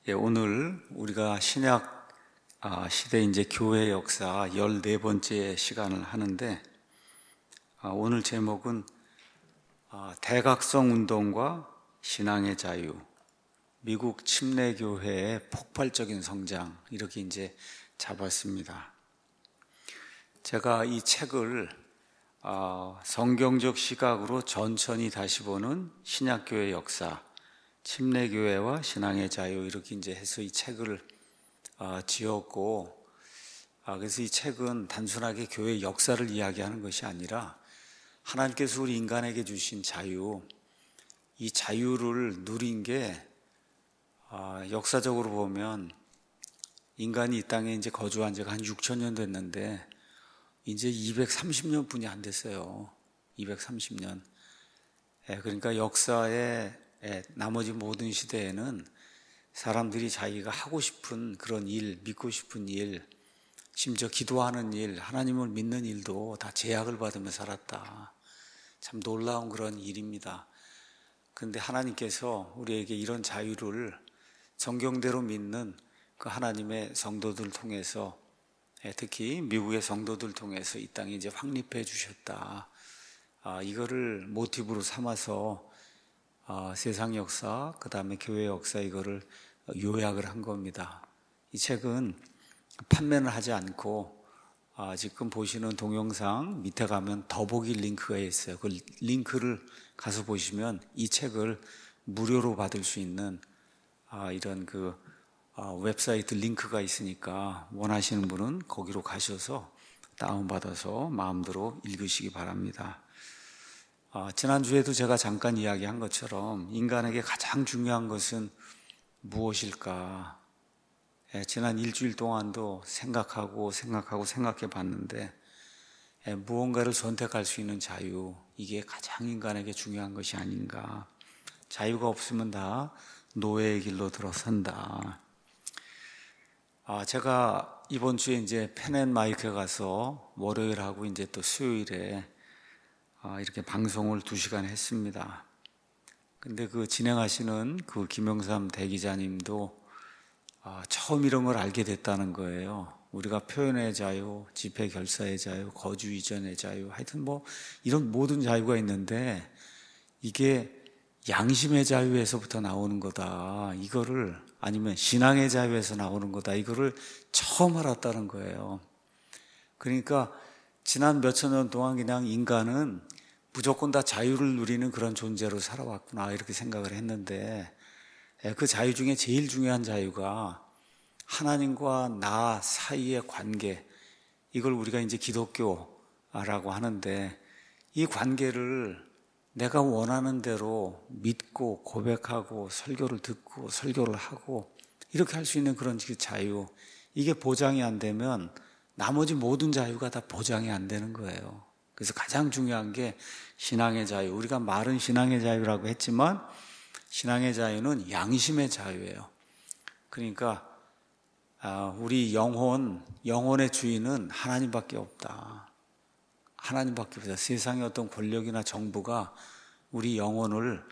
오늘 우리가 신약 시대 이제 교회 역사 14번째 시간을 하는데, 오늘 제목은 대각성 운동과 신앙의 자유, 미국 침례교회의 폭발적인 성장, 이렇게 이제 잡았습니다. 제가 이 책을 성경적 시각으로 천천히 다시 보는 신약교회 역사, 침례교회와 신앙의 자유, 이렇게 이제 해서 이 책을 지었고, 그래서 이 책은 단순하게 교회 역사를 이야기하는 것이 아니라 하나님께서 우리 인간에게 주신 자유, 이 자유를 누린 게 역사적으로 보면 인간이 이 땅에 이제 거주한 지가 한 6,000년 됐는데 이제 230년 뿐이 안 됐어요. 230년. 그러니까 역사의 나머지 모든 시대에는 사람들이 자기가 하고 싶은 그런 일, 믿고 싶은 일, 심지어 기도하는 일, 하나님을 믿는 일도 다 제약을 받으며 살았다. 참 놀라운 그런 일입니다. 그런데 하나님께서 우리에게 이런 자유를 성경대로 믿는 그 하나님의 성도들 통해서, 특히 미국의 성도들 통해서 이 땅에 이제 확립해 주셨다. 이거를 모티브로 삼아서 세상 역사, 그 다음에 교회 역사, 이거를 요약을 한 겁니다. 이 책은 판매는 하지 않고 지금 보시는 동영상 밑에 가면 더보기 링크가 있어요. 그 링크를 가서 보시면 이 책을 무료로 받을 수 있는 이런 그 웹사이트 링크가 있으니까 원하시는 분은 거기로 가셔서 다운받아서 마음대로 읽으시기 바랍니다. 지난주에도 제가 잠깐 이야기한 것처럼 인간에게 가장 중요한 것은 무엇일까? 지난 일주일 동안도 생각해 봤는데, 무언가를 선택할 수 있는 자유, 이게 가장 인간에게 중요한 것이 아닌가. 자유가 없으면 다 노예의 길로 들어선다. 제가 이번 주에 이제 펜앤마이크에 가서 월요일하고 이제 또 수요일에 이렇게 방송을 2시간 했습니다. 근데 그 진행하시는 그 김영삼 대기자님도 처음 이런 걸 알게 됐다는 거예요. 우리가 표현의 자유, 집회 결사의 자유, 거주 이전의 자유, 하여튼 뭐 이런 모든 자유가 있는데 이게 양심의 자유에서부터 나오는 거다. 이거를, 아니면 신앙의 자유에서 나오는 거다. 이거를 처음 알았다는 거예요. 그러니까 지난 몇천 년 동안 그냥 인간은 무조건 다 자유를 누리는 그런 존재로 살아왔구나, 이렇게 생각을 했는데, 그 자유 중에 제일 중요한 자유가 하나님과 나 사이의 관계, 이걸 우리가 이제 기독교라고 하는데, 이 관계를 내가 원하는 대로 믿고 고백하고 설교를 듣고 설교를 하고 이렇게 할 수 있는 그런 자유, 이게 보장이 안 되면 나머지 모든 자유가 다 보장이 안 되는 거예요. 그래서 가장 중요한 게 신앙의 자유. 우리가 말은 신앙의 자유라고 했지만 신앙의 자유는 양심의 자유예요. 그러니까 우리 영혼의 주인은 하나님밖에 없다. 하나님밖에 없다. 세상의 어떤 권력이나 정부가 우리 영혼을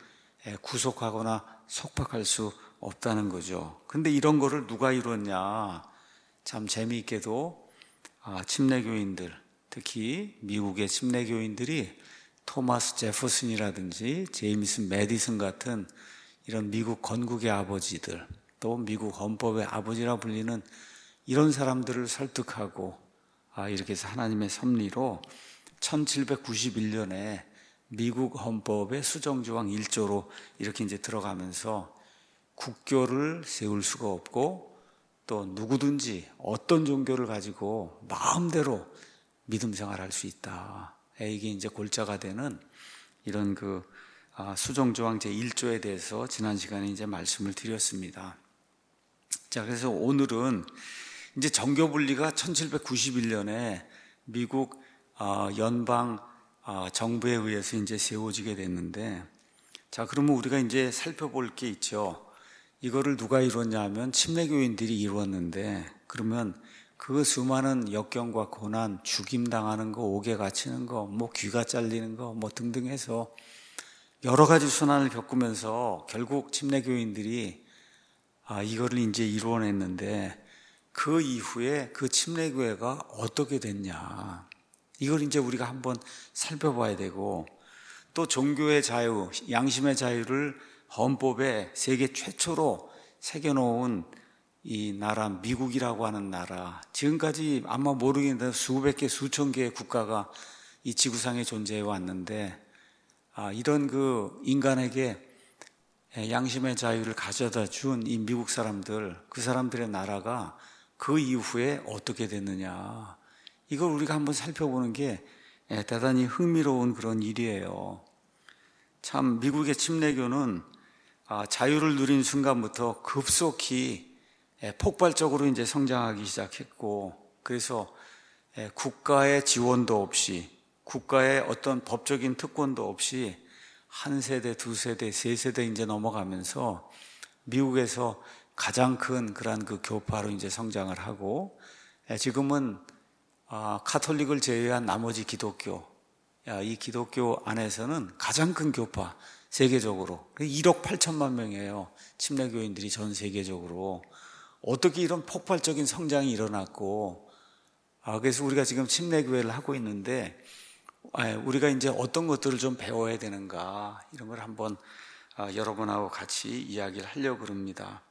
구속하거나 속박할 수 없다는 거죠. 그런데 이런 거를 누가 이뤘냐? 참 재미있게도 침례교인들, 특히 미국의 침례교인들이 토마스 제퍼슨이라든지 제임스 매디슨 같은 이런 미국 건국의 아버지들, 또 미국 헌법의 아버지라 불리는 이런 사람들을 설득하고 이렇게 해서 하나님의 섭리로 1791년에 미국 헌법의 수정조항 1조로 이렇게 이제 들어가면서 국교를 세울 수가 없고 또 누구든지 어떤 종교를 가지고 마음대로 믿음 생활할 수 있다. 이게 이제 골자가 되는 이런 그 수정조항 제1조에 대해서 지난 시간에 이제 말씀을 드렸습니다. 자, 그래서 오늘은 이제 정교분리가 1791년에 미국 연방 정부에 의해서 이제 세워지게 됐는데, 자, 그러면 우리가 이제 살펴볼 게 있죠. 이거를 누가 이뤘냐 하면 침례교인들이 이루었는데, 그러면 그 수많은 역경과 고난, 죽임 당하는 거, 옥에 갇히는 거, 뭐 귀가 잘리는 거, 뭐 등등 해서 여러 가지 순환을 겪으면서 결국 침례교인들이 이거를 이제 이루어냈는데 그 이후에 그 침례교회가 어떻게 됐냐, 이걸 이제 우리가 한번 살펴봐야 되고, 또 종교의 자유, 양심의 자유를 헌법에 세계 최초로 새겨놓은 이 나라, 미국이라고 하는 나라, 지금까지 아마 모르겠는데 수백 개, 수천 개의 국가가 이 지구상에 존재해 왔는데, 이런 그 인간에게 양심의 자유를 가져다 준 이 미국 사람들, 그 사람들의 나라가 그 이후에 어떻게 됐느냐, 이걸 우리가 한번 살펴보는 게 대단히 흥미로운 그런 일이에요. 참 미국의 침례교는 자유를 누린 순간부터 급속히 폭발적으로 이제 성장하기 시작했고, 그래서 국가의 지원도 없이, 국가의 어떤 법적인 특권도 없이 한 세대, 두 세대, 세 세대 이제 넘어가면서 미국에서 가장 큰 그런 그 교파로 이제 성장을 하고, 지금은 카톨릭을 제외한 나머지 기독교, 이 기독교 안에서는 가장 큰 교파, 세계적으로 1억 8천만 명이에요. 침례교인들이 전 세계적으로. 어떻게 이런 폭발적인 성장이 일어났고, 그래서 우리가 지금 침례교회를 하고 있는데, 우리가 이제 어떤 것들을 좀 배워야 되는가, 이런 걸 한번 여러분하고 같이 이야기를 하려고 합니다.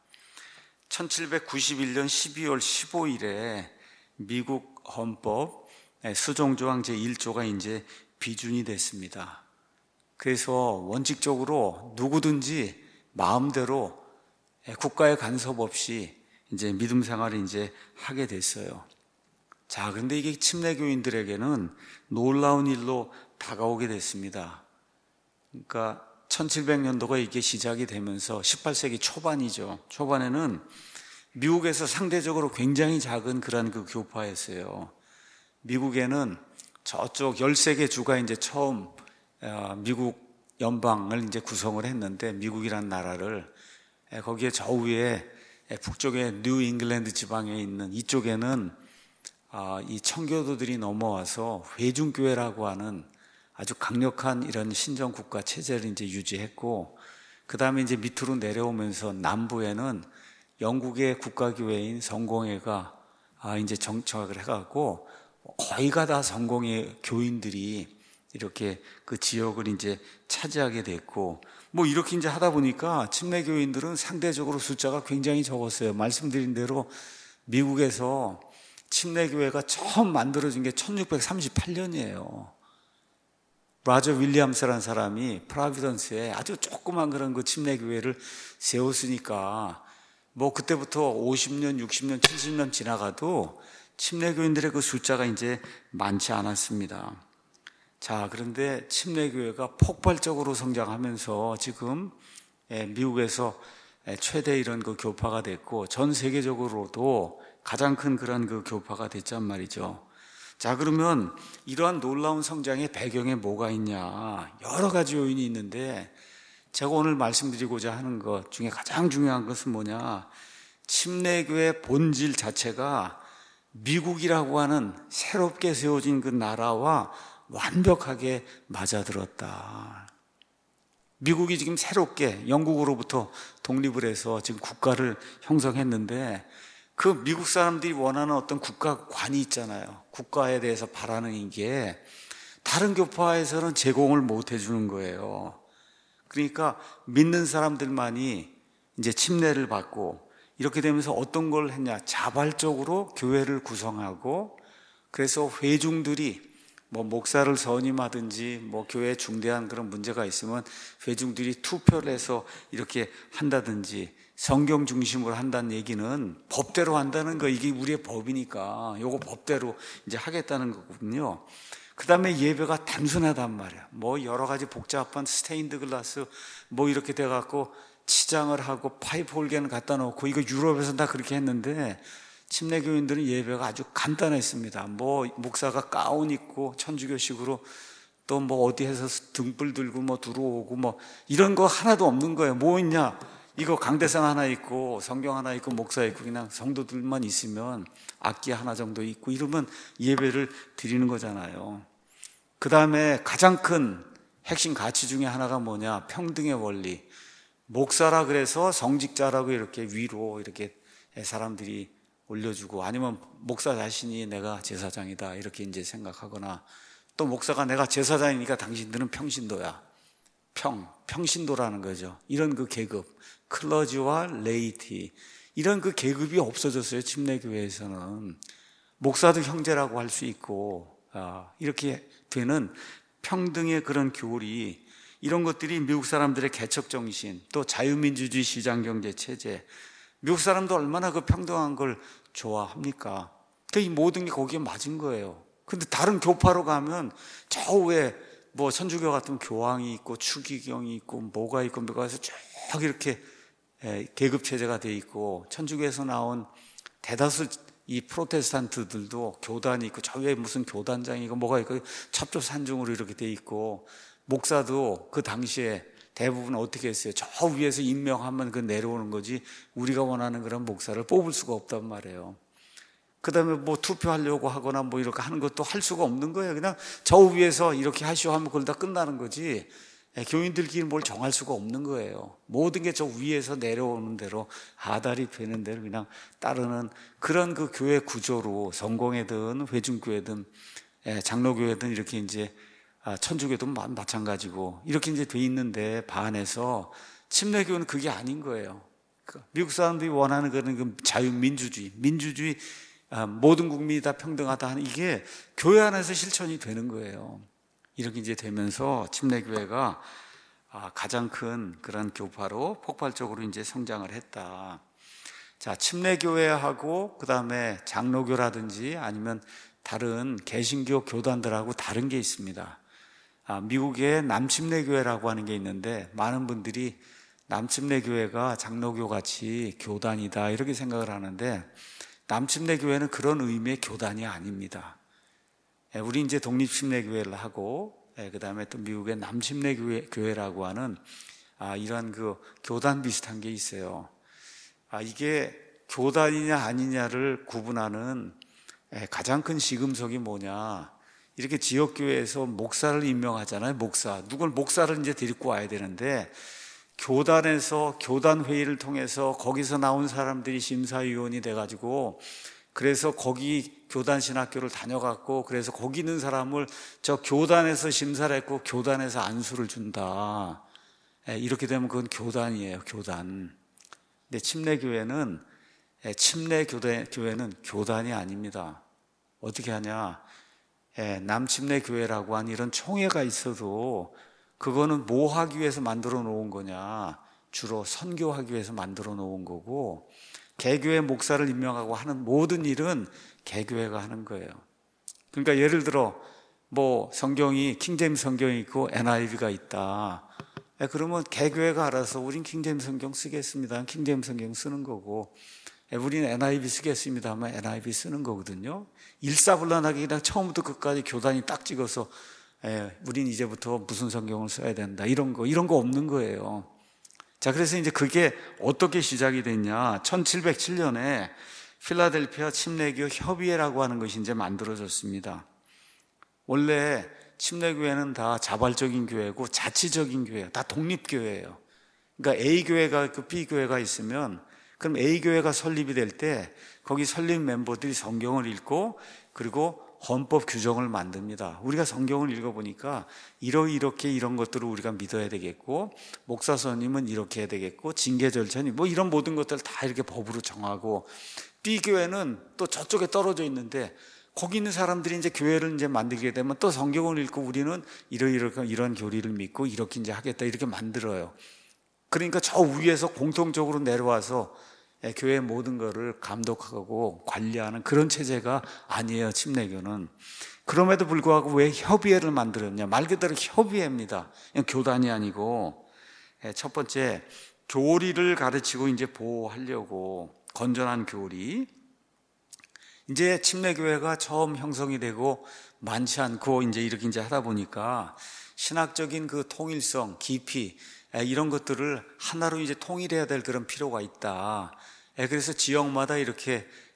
1791년 12월 15일에 미국 헌법 수종조항 제1조가 이제 비준이 됐습니다. 그래서 원칙적으로 누구든지 마음대로 국가의 간섭 없이 이제 믿음 생활을 이제 하게 됐어요. 자, 그런데 이게 침례교인들에게는 놀라운 일로 다가오게 됐습니다. 그러니까 1700년도가 이게 시작이 되면서 18세기 초반이죠. 초반에는 미국에서 상대적으로 굉장히 작은 그런 그 교파였어요. 미국에는 저쪽 13개 주가 이제 처음 미국 연방을 이제 구성을 했는데, 미국이란 나라를, 거기에 저 위에 북쪽에 뉴 잉글랜드 지방에 있는 이쪽에는 이 청교도들이 넘어와서 회중교회라고 하는 아주 강력한 이런 신정국가 체제를 이제 유지했고, 그 다음에 이제 밑으로 내려오면서 남부에는 영국의 국가교회인 성공회가 이제 정착을 해갖고 거의가 다 성공회 교인들이 이렇게 그 지역을 이제 차지하게 됐고, 뭐 이렇게 이제 하다 보니까 침례교인들은 상대적으로 숫자가 굉장히 적었어요. 말씀드린 대로 미국에서 침례교회가 처음 만들어진 게 1638년이에요. 라저 윌리엄스라는 사람이 프라비던스에 아주 조그만 그런 그 침례교회를 세웠으니까, 뭐 그때부터 50년, 60년, 70년 지나가도 침례교인들의 그 숫자가 이제 많지 않았습니다. 자, 그런데 침례교회가 폭발적으로 성장하면서 지금 미국에서 최대 이런 그 교파가 됐고, 전 세계적으로도 가장 큰 그런 그 교파가 됐단 말이죠. 자, 그러면 이러한 놀라운 성장의 배경에 뭐가 있냐? 여러 가지 요인이 있는데, 제가 오늘 말씀드리고자 하는 것 중에 가장 중요한 것은 뭐냐? 침례교회 본질 자체가 미국이라고 하는 새롭게 세워진 그 나라와 완벽하게 맞아들었다. 미국이 지금 새롭게 영국으로부터 독립을 해서 지금 국가를 형성했는데, 그 미국 사람들이 원하는 어떤 국가관이 있잖아요. 국가에 대해서 바라는 게 다른 교파에서는 제공을 못 해주는 거예요. 그러니까 믿는 사람들만이 이제 침례를 받고, 이렇게 되면서 어떤 걸 했냐? 자발적으로 교회를 구성하고, 그래서 회중들이 뭐 목사를 선임하든지 뭐 교회에 중대한 그런 문제가 있으면 회중들이 투표를 해서 이렇게 한다든지, 성경 중심으로 한다는 얘기는 법대로 한다는 거, 이게 우리의 법이니까 요거 법대로 이제 하겠다는 거거든요. 그 다음에 예배가 단순하단 말이야. 뭐 여러 가지 복잡한 스테인드 글라스 뭐 이렇게 돼갖고 치장을 하고 파이프 홀게는 갖다 놓고, 이거 유럽에서 다 그렇게 했는데 침례교인들은 예배가 아주 간단했습니다. 뭐 목사가 가운 입고 천주교식으로 또 뭐 어디에서 등불 들고 뭐 들어오고 뭐 이런 거 하나도 없는 거예요. 뭐 있냐? 이거 강대상 하나 있고 성경 하나 있고 목사 있고 그냥 성도들만 있으면 악기 하나 정도 있고 이러면 예배를 드리는 거잖아요. 그 다음에 가장 큰 핵심 가치 중에 하나가 뭐냐? 평등의 원리. 목사라 그래서 성직자라고 이렇게 위로 이렇게 사람들이 올려주고, 아니면 목사 자신이 내가 제사장이다 이렇게 이제 생각하거나, 또 목사가 내가 제사장이니까 당신들은 평신도야. 평신도라는 거죠. 이런 그 계급, 클러지와 레이티, 이런 그 계급이 없어졌어요. 침례교회에서는. 목사도 형제라고 할 수 있고, 이렇게 되는 평등의 그런 교리, 이런 것들이 미국 사람들의 개척정신, 또 자유민주주의 시장경제 체제, 미국 사람도 얼마나 그 평등한 걸 좋아합니까? 이 모든 게 거기에 맞은 거예요. 근데 다른 교파로 가면 저 위에 뭐 천주교 같은 교황이 있고 추기경이 있고 뭐가 있고 뭐가 해서 쭉 이렇게 계급 체제가 돼 있고, 천주교에서 나온 대다수 이 프로테스탄트들도 교단이 있고 저 위에 무슨 교단장이고 뭐가 있고 첩첩산중으로 이렇게 돼 있고, 목사도 그 당시에 대부분 어떻게 했어요? 저 위에서 임명하면 그 내려오는 거지 우리가 원하는 그런 목사를 뽑을 수가 없단 말이에요. 그 다음에 뭐 투표하려고 하거나 뭐 이렇게 하는 것도 할 수가 없는 거예요. 그냥 저 위에서 이렇게 하시오 하면 그걸 다 끝나는 거지, 교인들끼리 뭘 정할 수가 없는 거예요. 모든 게 저 위에서 내려오는 대로, 하달이 되는 대로 그냥 따르는 그런 그 교회 구조로, 성공회든 회중교회든 장로교회든 이렇게 이제 천주교도 마찬가지고 이렇게 이제 돼 있는데, 반해서 침례교는 그게 아닌 거예요. 미국 사람들이 원하는 그런 그 자유민주주의, 민주주의, 모든 국민이 다 평등하다 하는 이게 교회 안에서 실천이 되는 거예요. 이렇게 이제 되면서 침례교회가 가장 큰 그런 교파로 폭발적으로 이제 성장을 했다. 자, 침례교회하고 그 다음에 장로교라든지 아니면 다른 개신교 교단들하고 다른 게 있습니다. 미국의 남침례교회라고 하는 게 있는데, 많은 분들이 남침례교회가 장로교 같이 교단이다 이렇게 생각을 하는데, 남침례교회는 그런 의미의 교단이 아닙니다. 우리 이제 독립침례교회를 하고, 그 다음에 또 미국의 남침례교회라고 하는 이런 그 교단 비슷한 게 있어요. 이게 교단이냐 아니냐를 구분하는 가장 큰 시금석이 뭐냐, 이렇게 지역교회에서 목사를 임명하잖아요. 누굴 목사를 이제 데리고 와야 되는데, 교단에서 교단 회의를 통해서 거기서 나온 사람들이 심사위원이 돼가지고, 그래서 거기 교단 신학교를 다녀갔고, 그래서 거기 있는 사람을 저 교단에서 심사를 했고 교단에서 안수를 준다. 이렇게 되면 그건 교단이에요. 교단. 근데 침례교회는 교단이 아닙니다. 어떻게 하냐? 남침례교회라고 하는 이런 총회가 있어도 그거는 뭐 하기 위해서 만들어 놓은 거냐? 주로 선교하기 위해서 만들어 놓은 거고, 개교회 목사를 임명하고 하는 모든 일은 개교회가 하는 거예요. 그러니까 예를 들어 뭐 성경이 킹제임스 성경이 있고 NIV가 있다. 그러면 개교회가 알아서 우린 킹제임스 성경 쓰겠습니다. 킹제임스 성경 쓰는 거고, 우리는 NIV 쓰겠습니다 하면 NIV 쓰는 거거든요. 일사불란하게 그냥 처음부터 끝까지 교단이 딱 찍어서 우린 이제부터 무슨 성경을 써야 된다 이런 거 없는 거예요. 자, 그래서 이제 그게 어떻게 시작이 됐냐? 1707년에 필라델피아 침례교 협의회라고 하는 것이 이제 만들어졌습니다. 원래 침례교회는 다 자발적인 교회고 자치적인 교회예요. 다 독립교회예요. 그러니까 A교회가 있고 B교회가 있으면, 그럼 A교회가 설립이 될 때 거기 설립 멤버들이 성경을 읽고 그리고 헌법 규정을 만듭니다. 우리가 성경을 읽어보니까 이렇게 이런 것들을 우리가 믿어야 되겠고, 목사 선임은 이렇게 해야 되겠고, 징계 절차니 뭐 이런 모든 것들을 다 이렇게 법으로 정하고, B교회는 또 저쪽에 떨어져 있는데 거기 있는 사람들이 이제 교회를 이제 만들게 되면 또 성경을 읽고 우리는 이런 교리를 믿고 이렇게 이제 하겠다 이렇게 만들어요. 그러니까 저 위에서 공통적으로 내려와서 교회의 모든 것을 감독하고 관리하는 그런 체제가 아니에요, 침례교는. 그럼에도 불구하고 왜 협의회를 만들었냐? 말 그대로 협의회입니다. 그냥 교단이 아니고. 첫 번째, 교리를 가르치고 이제 보호하려고, 건전한 교리. 이제 침례교회가 처음 형성이 되고 많지 않고 이제 이렇게 이제 하다 보니까 신학적인 그 통일성, 깊이, 이런 것들을 하나로 이제 통일해야 될 그런 필요가 있다. 그래서 지역마다 이렇게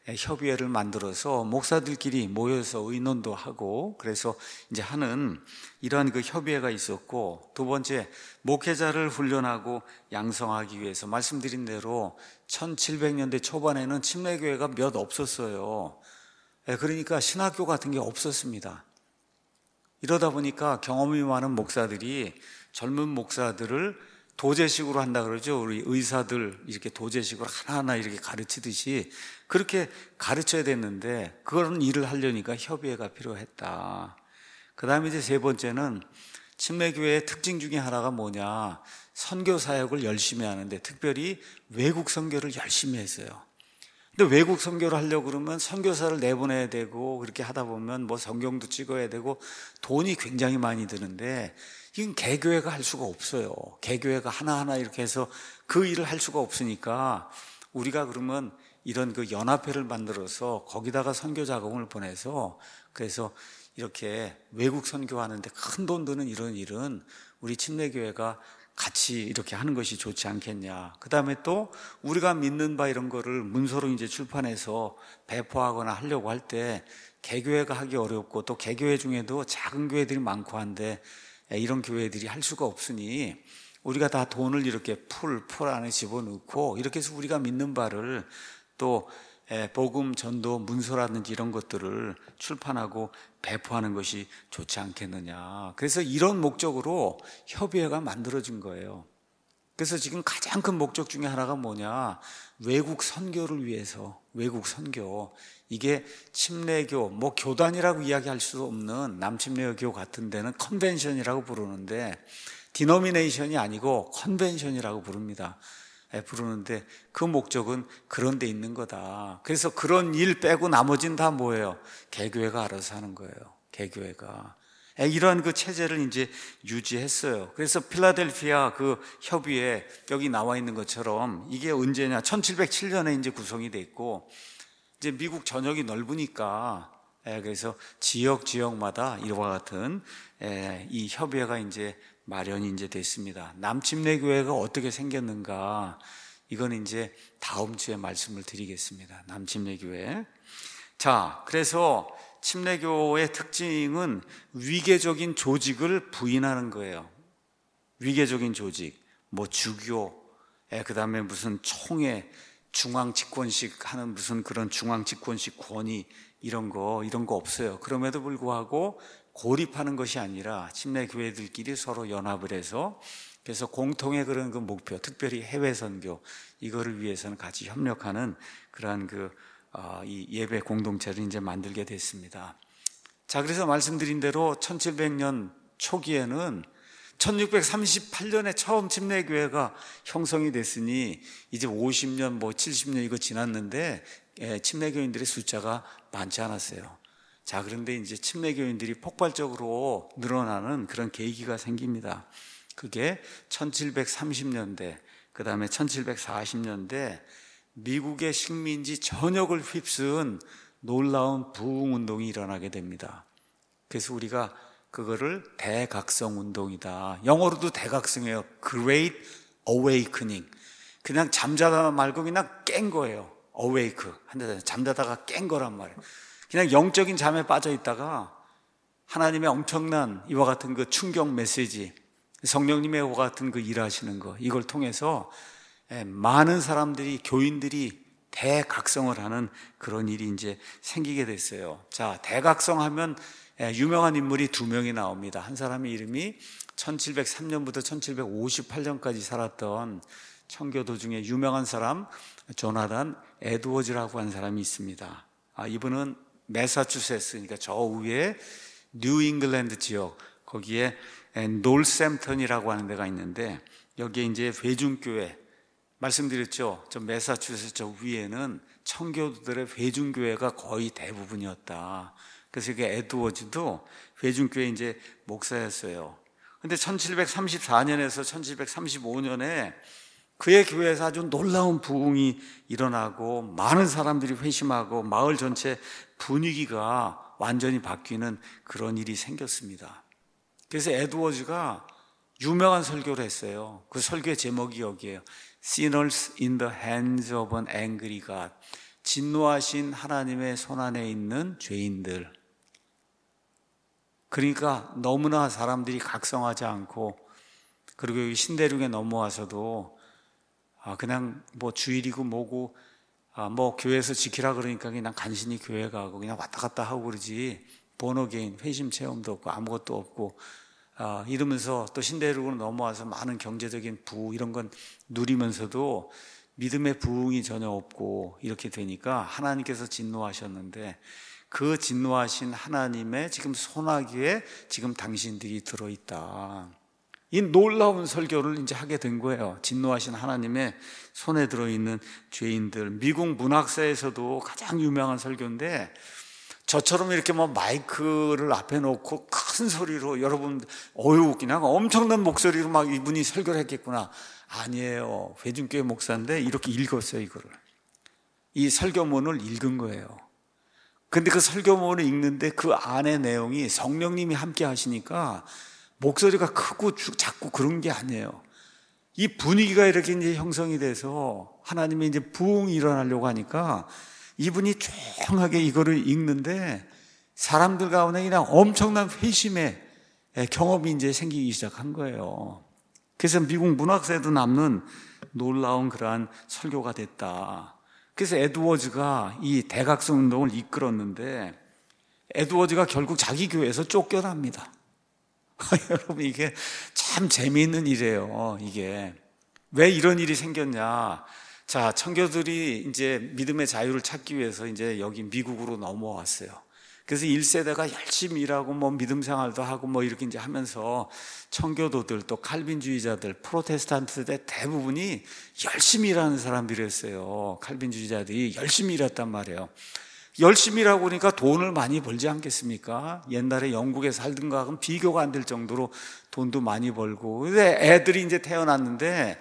협의회를 만들어서 목사들끼리 모여서 의논도 하고 그래서 이제 하는 이러한 그 협의회가 있었고, 두 번째 목회자를 훈련하고 양성하기 위해서 말씀드린 대로 1700년대 초반에는 침례교회가 몇 없었어요. 그러니까 신학교 같은 게 없었습니다. 이러다 보니까 경험이 많은 목사들이 젊은 목사들을 도제식으로 한다 그러죠. 우리 의사들 이렇게 도제식으로 하나하나 이렇게 가르치듯이 그렇게 가르쳐야 됐는데, 그런 일을 하려니까 협의회가 필요했다. 그 다음에 이제 세 번째는 침례교회의 특징 중에 하나가 뭐냐, 선교 사역을 열심히 하는데 특별히 외국 선교를 열심히 했어요. 근데 외국 선교를 하려고 그러면 선교사를 내보내야 되고, 그렇게 하다 보면 뭐 성경도 찍어야 되고 돈이 굉장히 많이 드는데, 이건 개교회가 할 수가 없어요. 개교회가 하나하나 이렇게 해서 그 일을 할 수가 없으니까 우리가 그러면 이런 그 연합회를 만들어서 거기다가 선교 자금을 보내서, 그래서 이렇게 외국 선교하는데 큰 돈 드는 이런 일은 우리 침례교회가 같이 이렇게 하는 것이 좋지 않겠냐. 그 다음에 또 우리가 믿는 바 이런 거를 문서로 이제 출판해서 배포하거나 하려고 할 때 개교회가 하기 어렵고, 또 개교회 중에도 작은 교회들이 많고 한데 이런 교회들이 할 수가 없으니 우리가 다 돈을 이렇게 풀 안에 집어넣고 이렇게 해서 우리가 믿는 바를 또 복음 전도 문서라든지 이런 것들을 출판하고 배포하는 것이 좋지 않겠느냐. 그래서 이런 목적으로 협의회가 만들어진 거예요. 그래서 지금 가장 큰 목적 중에 하나가 뭐냐, 외국 선교를 위해서. 외국 선교, 이게 침례교, 뭐 교단이라고 이야기할 수 없는 남침례교 같은 데는 컨벤션이라고 부르는데, 디노미네이션이 아니고 컨벤션이라고 부르는데 그 목적은 그런 데 있는 거다. 그래서 그런 일 빼고 나머지는 다 뭐예요? 개교회가 알아서 하는 거예요. 개교회가. 이러한 그 체제를 이제 유지했어요. 그래서 필라델피아 그 협의회, 여기 나와 있는 것처럼 이게 언제냐, 1707년에 이제 구성이 돼 있고, 이제 미국 전역이 넓으니까 그래서 지역마다 이와 같은 이 협의회가 이제 마련이 이제 됐습니다. 남침례교회가 어떻게 생겼는가, 이건 이제 다음 주에 말씀을 드리겠습니다. 남침례교회. 자, 그래서 침례교의 특징은 위계적인 조직을 부인하는 거예요. 위계적인 조직, 뭐 주교, 그 다음에 무슨 총회, 중앙 집권식 하는 무슨 그런 중앙 집권식 권위, 이런 거 없어요. 그럼에도 불구하고 고립하는 것이 아니라 침례교회들끼리 서로 연합을 해서, 그래서 공통의 그런 그 목표, 특별히 해외 선교, 이거를 위해서는 같이 협력하는 그러한 이 예배 공동체를 이제 만들게 됐습니다. 자, 그래서 말씀드린 대로 1700년 초기에는 1638년에 처음 침례교회가 형성이 됐으니 이제 50년, 70년 이거 지났는데 침례교인들의 숫자가 많지 않았어요. 자, 그런데 이제 침례교인들이 폭발적으로 늘어나는 그런 계기가 생깁니다. 그게 1730년대, 그 다음에 1740년대 미국의 식민지 전역을 휩쓴 놀라운 부흥운동이 일어나게 됩니다. 그래서 우리가 그거를 대각성 운동이다. 영어로도 대각성이에요. Great Awakening. 그냥 잠자다 말고 그냥 깬 거예요. Awake. 잠자다가 깬 거란 말이에요. 그냥 영적인 잠에 빠져 있다가 하나님의 엄청난 이와 같은 그 충격 메시지, 성령님의 이와 같은 그 일하시는 거, 이걸 통해서 많은 사람들이, 교인들이 대각성을 하는 그런 일이 이제 생기게 됐어요. 자, 대각성하면 유명한 인물이 두 명이 나옵니다. 한 사람의 이름이 1703년부터 1758년까지 살았던 청교도 중에 유명한 사람, 조나단 에드워즈라고 하는 사람이 있습니다. 이분은 매사추세츠, 그러니까 저 위에 뉴 잉글랜드 지역, 거기에 놀샘턴이라고 하는 데가 있는데, 여기에 이제 회중교회, 말씀드렸죠. 저 매사추세츠 저 위에는 청교도들의 회중교회가 거의 대부분이었다. 그래서 이게 에드워즈도 회중교회 이제 목사였어요. 근데 1734년에서 1735년에 그의 교회에서 아주 놀라운 부흥이 일어나고 많은 사람들이 회심하고 마을 전체 분위기가 완전히 바뀌는 그런 일이 생겼습니다. 그래서 에드워즈가 유명한 설교를 했어요. 그 설교의 제목이 여기에요. Sinners in the hands of an angry God. 진노하신 하나님의 손안에 있는 죄인들. 그러니까 너무나 사람들이 각성하지 않고, 그리고 여기 신대륙에 넘어와서도 그냥 뭐 주일이고 뭐고 뭐 교회에서 지키라 그러니까 그냥 간신히 교회 가고 그냥 왔다 갔다 하고 그러지, 본어게인 회심 체험도 없고 아무것도 없고 이러면서 또 신대륙으로 넘어와서 많은 경제적인 부흥 이런 건 누리면서도 믿음의 부흥이 전혀 없고 이렇게 되니까 하나님께서 진노하셨는데, 그 진노하신 하나님의 지금 손아귀에 지금 당신들이 들어있다. 이 놀라운 설교를 이제 하게 된 거예요. 진노하신 하나님의 손에 들어있는 죄인들. 미국 문학사에서도 가장 유명한 설교인데, 저처럼 이렇게 뭐 마이크를 앞에 놓고 큰 소리로 여러분 그냥 엄청난 목소리로 막 이분이 설교를 했겠구나. 아니에요. 회중교회 목사인데 이렇게 읽었어요. 이거를, 이 설교문을 읽은 거예요. 근데 그 설교문을 읽는데 그 안의 내용이 성령님이 함께 하시니까 목소리가 크고 작고 그런 게 아니에요. 이 분위기가 이렇게 이제 형성이 돼서 하나님의 이제 부흥이 일어나려고 하니까 이분이 조용하게 이거를 읽는데 사람들 가운데 그냥 엄청난 회심의 경험이 이제 생기기 시작한 거예요. 그래서 미국 문학사에도 남는 놀라운 그러한 설교가 됐다. 그래서 에드워즈가 이 대각성 운동을 이끌었는데, 에드워즈가 결국 자기 교회에서 쫓겨납니다. 여러분, 이게 참 재미있는 일이에요. 이게 왜 이런 일이 생겼냐? 자, 청교들이 이제 믿음의 자유를 찾기 위해서 이제 여기 미국으로 넘어왔어요. 그래서 1세대가 열심히 일하고 뭐 믿음 생활도 하고 뭐 이렇게 이제 하면서 청교도들 또 칼빈주의자들 프로테스탄트들 대부분이 열심히 일하는 사람들이었어요. 칼빈주의자들이 열심히 일했단 말이에요. 열심히 일하고 그러니까 돈을 많이 벌지 않겠습니까? 옛날에 영국에 살든가 하면 비교가 안 될 정도로 돈도 많이 벌고. 근데 애들이 이제 태어났는데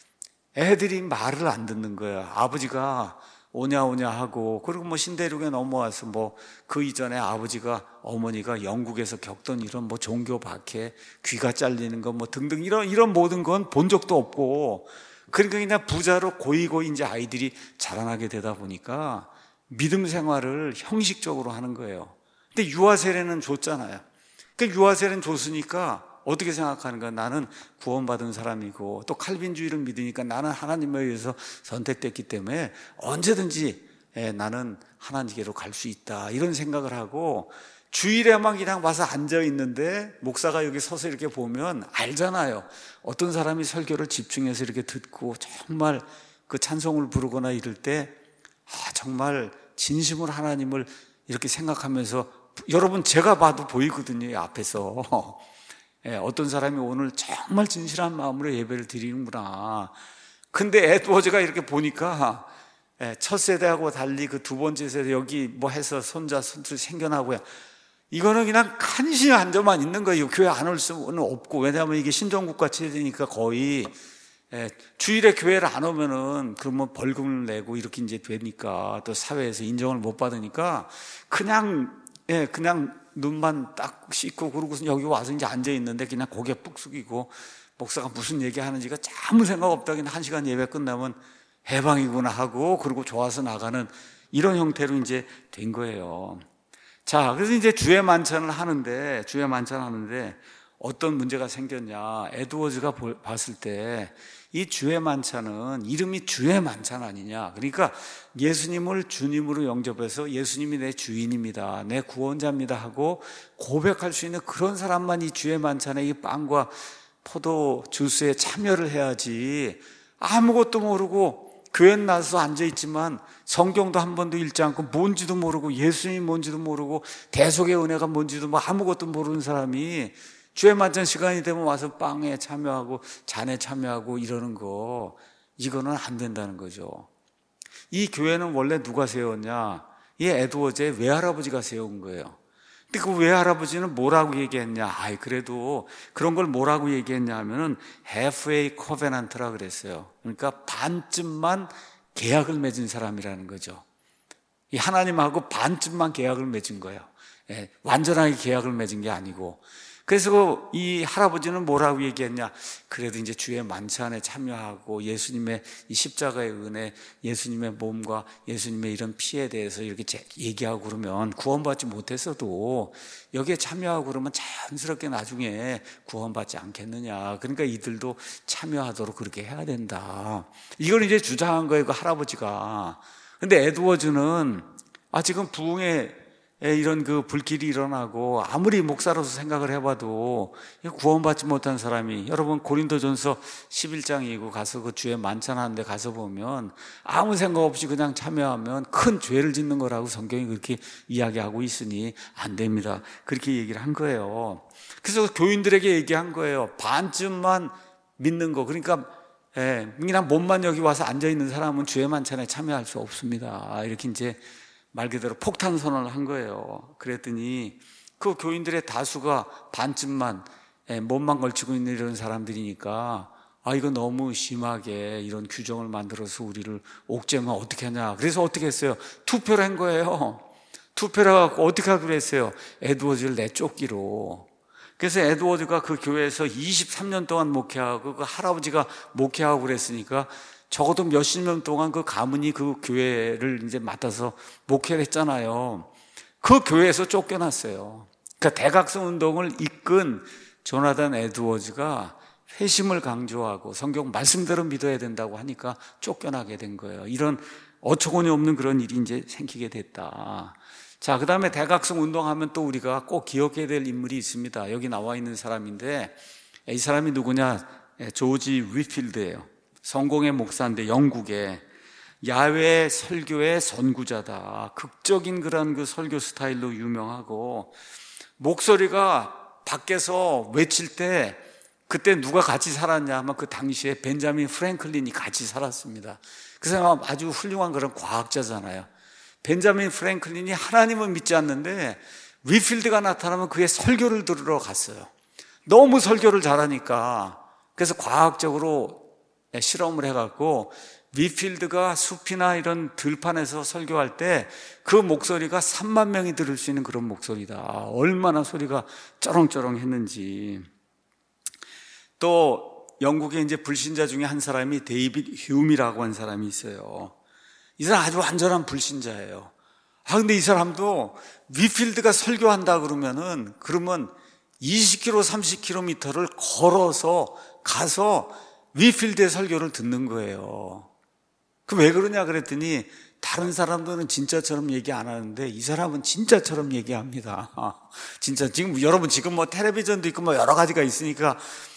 애들이 말을 안 듣는 거예요. 아버지가 오냐 하고, 그리고 뭐 신대륙에 넘어와서 뭐 그 이전에 아버지가 어머니가 영국에서 겪던 이런 뭐 종교 박해, 귀가 잘리는 거 뭐 등등 이런 모든 건 본 적도 없고, 그러니까 그냥 부자로 고이고이 이제 아이들이 자라나게 되다 보니까 믿음 생활을 형식적으로 하는 거예요. 근데 유아 세례는 줬잖아요. 그 유아 세례는 줬으니까 어떻게 생각하는가? 나는 구원받은 사람이고 또 칼빈주의를 믿으니까 나는 하나님에 의해서 선택됐기 때문에 언제든지 나는 하나님께로 갈 수 있다, 이런 생각을 하고 주일에만 그냥 와서 앉아있는데 목사가 여기 서서 이렇게 보면 알잖아요. 어떤 사람이 설교를 집중해서 이렇게 듣고 정말 그 찬송을 부르거나 이럴 때 정말 진심으로 하나님을 이렇게 생각하면서, 여러분 제가 봐도 보이거든요, 앞에서. 어떤 사람이 오늘 정말 진실한 마음으로 예배를 드리는구나. 근데 에드워즈가 이렇게 보니까 첫 세대하고 달리 그 두 번째 세대 여기 뭐 해서 손자 손주 생겨나고요, 이거는 그냥 간신히 앉아만 있는 거예요. 교회 안 올 수는 없고. 왜냐하면 이게 신정국가 체제니까 거의 주일에 교회를 안 오면은 그러면 벌금을 내고 이렇게 이제 되니까, 또 사회에서 인정을 못 받으니까 그냥 눈만 딱 씻고 그러고서 여기 와서 이제 앉아 있는데 그냥 고개 푹 숙이고 목사가 무슨 얘기 하는지가 아무 생각 없다. 그냥 1시간 예배 끝나면 해방이구나 하고 그리고 좋아서 나가는 이런 형태로 이제 된 거예요. 자, 그래서 이제 주의 만찬을 하는데 어떤 문제가 생겼냐? 에드워즈가 봤을 때 이 주의 만찬은 이름이 주의 만찬 아니냐? 그러니까 예수님을 주님으로 영접해서 예수님이 내 주인입니다, 내 구원자입니다 하고 고백할 수 있는 그런 사람만 이 주의 만찬에 이 빵과 포도 주스에 참여를 해야지, 아무것도 모르고 교회 나서 앉아있지만 성경도 한 번도 읽지 않고 뭔지도 모르고 예수님이 뭔지도 모르고 대속의 은혜가 뭔지도 뭐 아무것도 모르는 사람이 주의 만찬 시간이 되면 와서 빵에 참여하고 잔에 참여하고 이러는 거, 이거는 안 된다는 거죠. 이 교회는 원래 누가 세웠냐? 이 에드워즈의 외할아버지가 세운 거예요. 근데 그 외할아버지는 뭐라고 얘기했냐? 그래도 그런 걸 뭐라고 얘기했냐 하면은 halfway covenant라 그랬어요. 그러니까 반쯤만 계약을 맺은 사람이라는 거죠. 이 하나님하고 반쯤만 계약을 맺은 거예요. 완전하게 계약을 맺은 게 아니고. 그래서 이 할아버지는 뭐라고 얘기했냐? 그래도 이제 주의 만찬에 참여하고 예수님의 이 십자가의 은혜, 예수님의 몸과 예수님의 이런 피에 대해서 이렇게 얘기하고 그러면 구원받지 못했어도 여기에 참여하고 그러면 자연스럽게 나중에 구원받지 않겠느냐. 그러니까 이들도 참여하도록 그렇게 해야 된다. 이걸 이제 주장한 거예요, 그 할아버지가. 근데 에드워즈는 지금 부흥에 이런 그 불길이 일어나고 아무리 목사로서 생각을 해봐도 구원받지 못한 사람이, 여러분 고린도전서 11장이고 가서 그 주의 만찬하는 데 가서 보면 아무 생각 없이 그냥 참여하면 큰 죄를 짓는 거라고 성경이 그렇게 이야기하고 있으니 안 됩니다. 그렇게 얘기를 한 거예요. 그래서 교인들에게 얘기한 거예요. 반쯤만 믿는 거. 그러니까 그냥 몸만 여기 와서 앉아있는 사람은 주의 만찬에 참여할 수 없습니다. 이렇게 이제 말 그대로 폭탄 선언을 한 거예요. 그랬더니 그 교인들의 다수가 반쯤만 몸만 걸치고 있는 이런 사람들이니까 이거 너무 심하게 이런 규정을 만들어서 우리를 옥죄면 어떻게 하냐. 그래서 어떻게 했어요? 투표를 한 거예요. 투표를 해갖고 어떻게 하기로 했어요? 에드워즈를 내쫓기로. 그래서 에드워즈가 그 교회에서 23년 동안 목회하고 그 할아버지가 목회하고 그랬으니까 적어도 몇십 년 동안 그 가문이 그 교회를 이제 맡아서 목회를 했잖아요. 그 교회에서 쫓겨났어요. 그러니까 대각성 운동을 이끈 조나단 에드워즈가 회심을 강조하고 성경 말씀대로 믿어야 된다고 하니까 쫓겨나게 된 거예요. 이런 어처구니 없는 그런 일이 이제 생기게 됐다. 자, 그 다음에 대각성 운동하면 또 우리가 꼭 기억해야 될 인물이 있습니다. 여기 나와 있는 사람인데 이 사람이 누구냐? 조지 위필드예요. 성공의 목사인데 영국의 야외 설교의 선구자다. 극적인 그런 그 설교 스타일로 유명하고 목소리가 밖에서 외칠 때 그때 누가 같이 살았냐 하면 그 당시에 벤자민 프랭클린이 같이 살았습니다. 그 사람 아주 훌륭한 그런 과학자잖아요. 벤자민 프랭클린이 하나님은 믿지 않는데 위필드가 나타나면 그의 설교를 들으러 갔어요. 너무 설교를 잘하니까. 그래서 과학적으로 실험을 해갖고 위필드가 숲이나 이런 들판에서 설교할 때 그 목소리가 3만 명이 들을 수 있는 그런 목소리다. 얼마나 소리가 쩌렁쩌렁 했는지. 또 영국의 이제 불신자 중에 한 사람이 데이빗 휴미라고 한 사람이 있어요. 이 사람 아주 완전한 불신자예요. 근데 이 사람도 위필드가 설교한다 그러면 20km, 30km를 걸어서 가서 위필드의 설교를 듣는 거예요. 왜 그러냐 그랬더니 다른 사람들은 진짜처럼 얘기 안 하는데 이 사람은 진짜처럼 얘기합니다. 진짜 여러분 지금 텔레비전도 있고 여러 가지가 있으니까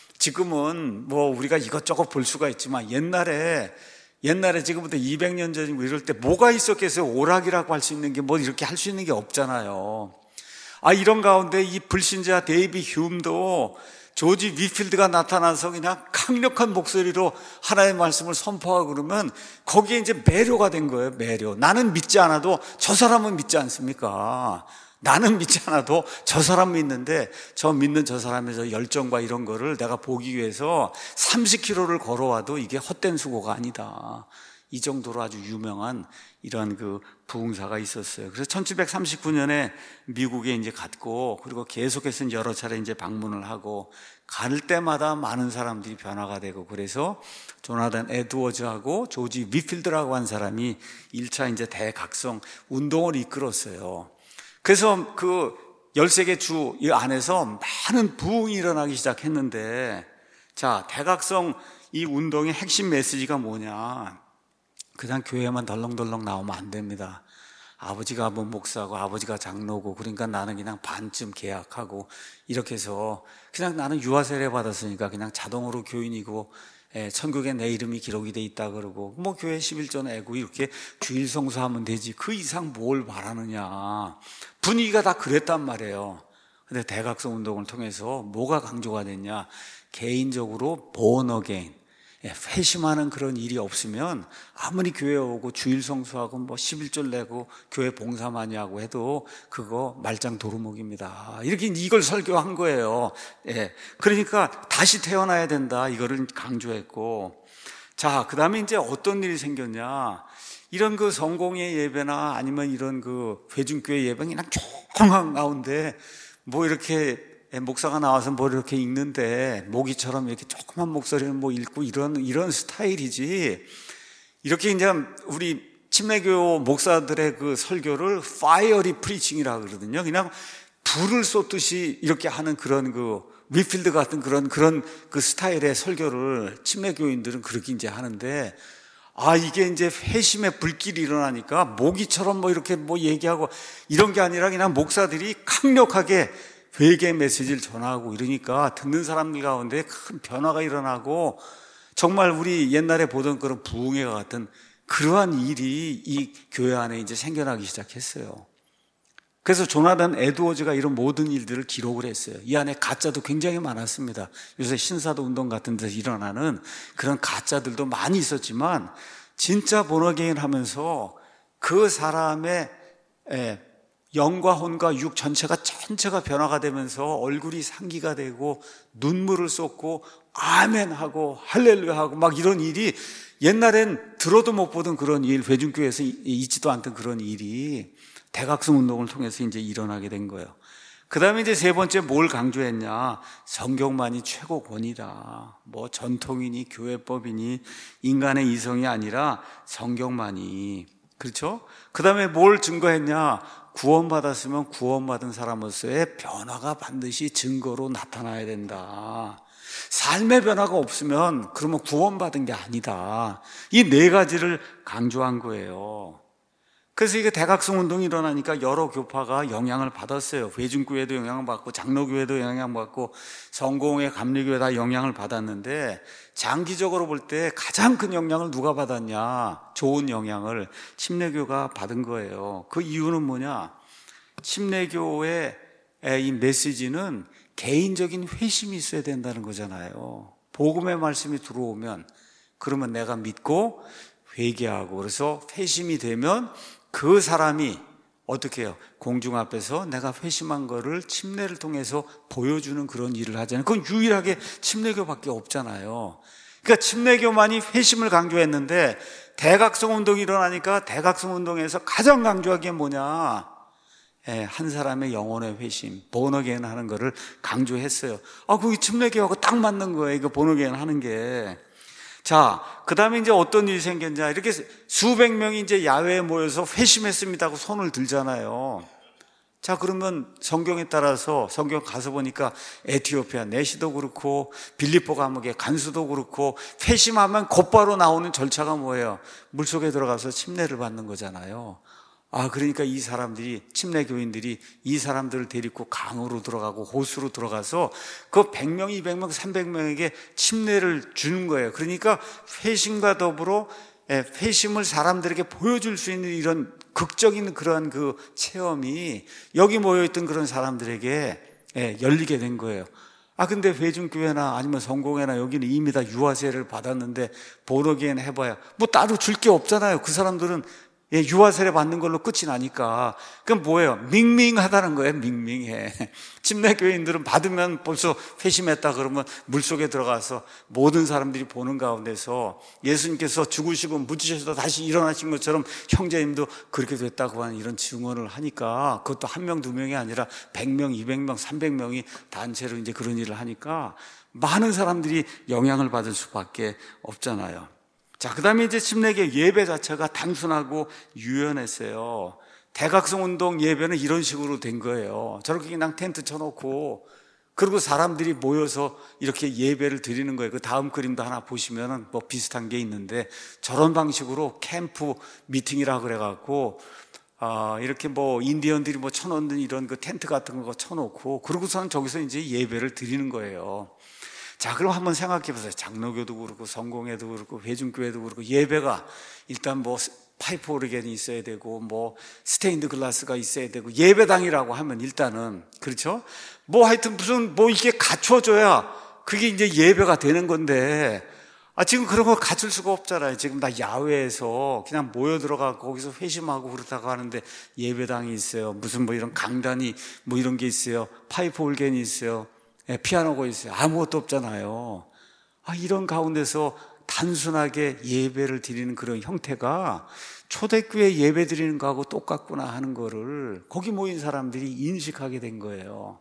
지금은 우리가 이것저것 볼 수가 있지만 옛날에 지금부터 200년 전이고 이럴 때 뭐가 있었겠어요? 오락이라고 할 수 있는 게 이렇게 할 수 있는 게 없잖아요. 이런 가운데 이 불신자 데이빗 휴음도 조지 위필드가 나타나서 그냥 강력한 목소리로 하나님의 말씀을 선포하고 그러면 거기에 이제 매료가 된 거예요. 매료. 나는 믿지 않아도 저 사람은 믿지 않습니까? 나는 믿지 않아도 저 사람 믿는데 저 믿는 저 사람의 저 열정과 이런 거를 내가 보기 위해서 30km를 걸어와도 이게 헛된 수고가 아니다. 이 정도로 아주 유명한 이런 그 부흥사가 있었어요. 그래서 1739년에 미국에 이제 갔고, 그리고 계속해서 여러 차례 이제 방문을 하고, 갈 때마다 많은 사람들이 변화가 되고, 그래서 조나단 에드워즈하고 조지 위필드라고 한 사람이 1차 이제 대각성 운동을 이끌었어요. 그래서 그 13개 주 이 안에서 많은 부흥이 일어나기 시작했는데, 자, 대각성 이 운동의 핵심 메시지가 뭐냐? 그냥 교회만 덜렁덜렁 나오면 안 됩니다. 아버지가 목사고 아버지가 장로고 그러니까 나는 그냥 반쯤 계약하고 이렇게 해서 그냥 나는 유아 세례 받았으니까 그냥 자동으로 교인이고 천국에 내 이름이 기록이 돼 있다 그러고 교회 11조 내고 이렇게 주일 성수하면 되지 그 이상 뭘 바라느냐. 분위기가 다 그랬단 말이에요. 근데 대각성 운동을 통해서 뭐가 강조가 됐냐? 개인적으로 born again, 회심하는 그런 일이 없으면 아무리 교회 오고 주일 성수하고 11절 내고 교회 봉사 많이 하고 해도 그거 말짱 도루묵입니다. 이렇게 이걸 설교한 거예요. 그러니까 다시 태어나야 된다 이거를 강조했고, 자, 그 다음에 이제 어떤 일이 생겼냐? 이런 그 성공의 예배나 아니면 이런 그 회중교회 예배 그냥 조용한 가운데 이렇게 목사가 나와서 뭘 이렇게 읽는데 모기처럼 이렇게 조그만 목소리는 뭐 읽고 이런 스타일이지, 이렇게 이제 우리 침례교 목사들의 그 설교를 파이어리 프리칭이라고 그러거든요. 그냥 불을 쏟듯이 이렇게 하는 그런 그 위필드 같은 그런 그 스타일의 설교를 침례교인들은 그렇게 이제 하는데, 이게 이제 회심의 불길이 일어나니까 모기처럼 뭐 이렇게 뭐 얘기하고 이런 게 아니라 그냥 목사들이 강력하게 회개 메시지를 전하고 이러니까 듣는 사람들 가운데 큰 변화가 일어나고, 정말 우리 옛날에 보던 그런 부흥회와 같은 그러한 일이 이 교회 안에 이제 생겨나기 시작했어요. 그래서 조나단 에드워즈가 이런 모든 일들을 기록을 했어요. 이 안에 가짜도 굉장히 많았습니다. 요새 신사도 운동 같은 데서 일어나는 그런 가짜들도 많이 있었지만, 진짜 본어게인 하면서 그 사람의 영과 혼과 육 전체가 변화가 되면서 얼굴이 상기가 되고 눈물을 쏟고 아멘하고 할렐루야하고 막 이런 일이, 옛날엔 들어도 못 보던 그런 일, 회중교회에서 있지도 않던 그런 일이 대각성 운동을 통해서 이제 일어나게 된 거예요. 그 다음에 이제 세 번째 뭘 강조했냐? 성경만이 최고권이다. 뭐 전통이니 교회법이니 인간의 이성이 아니라 성경만이. 그렇죠? 그 다음에 뭘 증거했냐? 구원받았으면 구원받은 사람으로서의 변화가 반드시 증거로 나타나야 된다. 삶의 변화가 없으면 그러면 구원받은 게 아니다. 이 네 가지를 강조한 거예요. 그래서 이게 대각성 운동이 일어나니까 여러 교파가 영향을 받았어요. 회중교회도 영향을 받고 장로교회도 영향을 받고 성공회, 감리교회 다 영향을 받았는데, 장기적으로 볼 때 가장 큰 영향을 누가 받았냐? 좋은 영향을 침례교가 받은 거예요. 그 이유는 뭐냐? 침례교의 이 메시지는 개인적인 회심이 있어야 된다는 거잖아요. 복음의 말씀이 들어오면 그러면 내가 믿고 회개하고, 그래서 회심이 되면 그 사람이 어떻게 해요? 공중 앞에서 내가 회심한 거를 침례를 통해서 보여주는 그런 일을 하잖아요. 그건 유일하게 침례교밖에 없잖아요. 그러니까 침례교만이 회심을 강조했는데, 대각성 운동이 일어나니까 대각성 운동에서 가장 강조한 게 뭐냐? 한 사람의 영혼의 회심, 본어게인 하는 거를 강조했어요. 그게 침례교하고 딱 맞는 거예요. 이거 본어게인 하는 게. 자, 그 다음에 이제 어떤 일이 생겼냐. 이렇게 수백 명이 이제 야외에 모여서 회심했습니다 하고 손을 들잖아요. 자, 그러면 성경에 따라서 성경 가서 보니까 에티오피아 내시도 그렇고 빌립보 감옥의 간수도 그렇고 회심하면 곧바로 나오는 절차가 뭐예요? 물속에 들어가서 침례를 받는 거잖아요. 그러니까 이 사람들이, 침례교인들이 이 사람들을 데리고 강으로 들어가고 호수로 들어가서 그 100명, 200명, 300명에게 침례를 주는 거예요. 그러니까 회심과 더불어 회심을 사람들에게 보여줄 수 있는 이런 극적인 그러한 그 체험이 여기 모여있던 그런 사람들에게 열리게 된 거예요. 근데 회중교회나 아니면 성공회나 여기는 이미 다 유아세를 받았는데 본어게인 해봐야 뭐 따로 줄 게 없잖아요. 그 사람들은 유아세례 받는 걸로 끝이 나니까. 그럼 뭐예요? 밍밍하다는 거예요. 밍밍해. 침례교인들은 받으면 벌써 회심했다 그러면 물속에 들어가서 모든 사람들이 보는 가운데서 예수님께서 죽으시고 묻히셔서 다시 일어나신 것처럼 형제님도 그렇게 됐다고 하는 이런 증언을 하니까, 그것도 한 명, 두 명이 아니라 100명, 200명, 300명이 단체로 이제 그런 일을 하니까 많은 사람들이 영향을 받을 수밖에 없잖아요. 자, 그 다음에 이제 침례교 예배 자체가 단순하고 유연했어요. 대각성 운동 예배는 이런 식으로 된 거예요. 저렇게 그냥 텐트 쳐놓고, 그리고 사람들이 모여서 이렇게 예배를 드리는 거예요. 그 다음 그림도 하나 보시면은 뭐 비슷한 게 있는데, 저런 방식으로 캠프 미팅이라 그래갖고, 이렇게 뭐 인디언들이 뭐 쳐놓는 이런 그 텐트 같은 거 쳐놓고, 그러고서는 저기서 이제 예배를 드리는 거예요. 자, 그럼 한번 생각해 보세요. 장로교도 그렇고 성공회도 그렇고 회중교회도 그렇고 예배가 일단 뭐 파이프 오르겐이 있어야 되고 뭐 스테인드 글라스가 있어야 되고 예배당이라고 하면 일단은, 그렇죠? 뭐 하여튼 무슨 뭐 이게 갖춰줘야 그게 이제 예배가 되는 건데, 지금 그런 거 갖출 수가 없잖아요. 지금 다 야외에서 그냥 모여 들어가고 거기서 회심하고 그렇다고 하는데 예배당이 있어요. 무슨 뭐 이런 강단이 뭐 이런 게 있어요. 파이프 오르겐이 있어요. 피아노가 있어요. 아무것도 없잖아요. 이런 가운데서 단순하게 예배를 드리는 그런 형태가 초대교회 예배 드리는 거하고 똑같구나 하는 거를 거기 모인 사람들이 인식하게 된 거예요.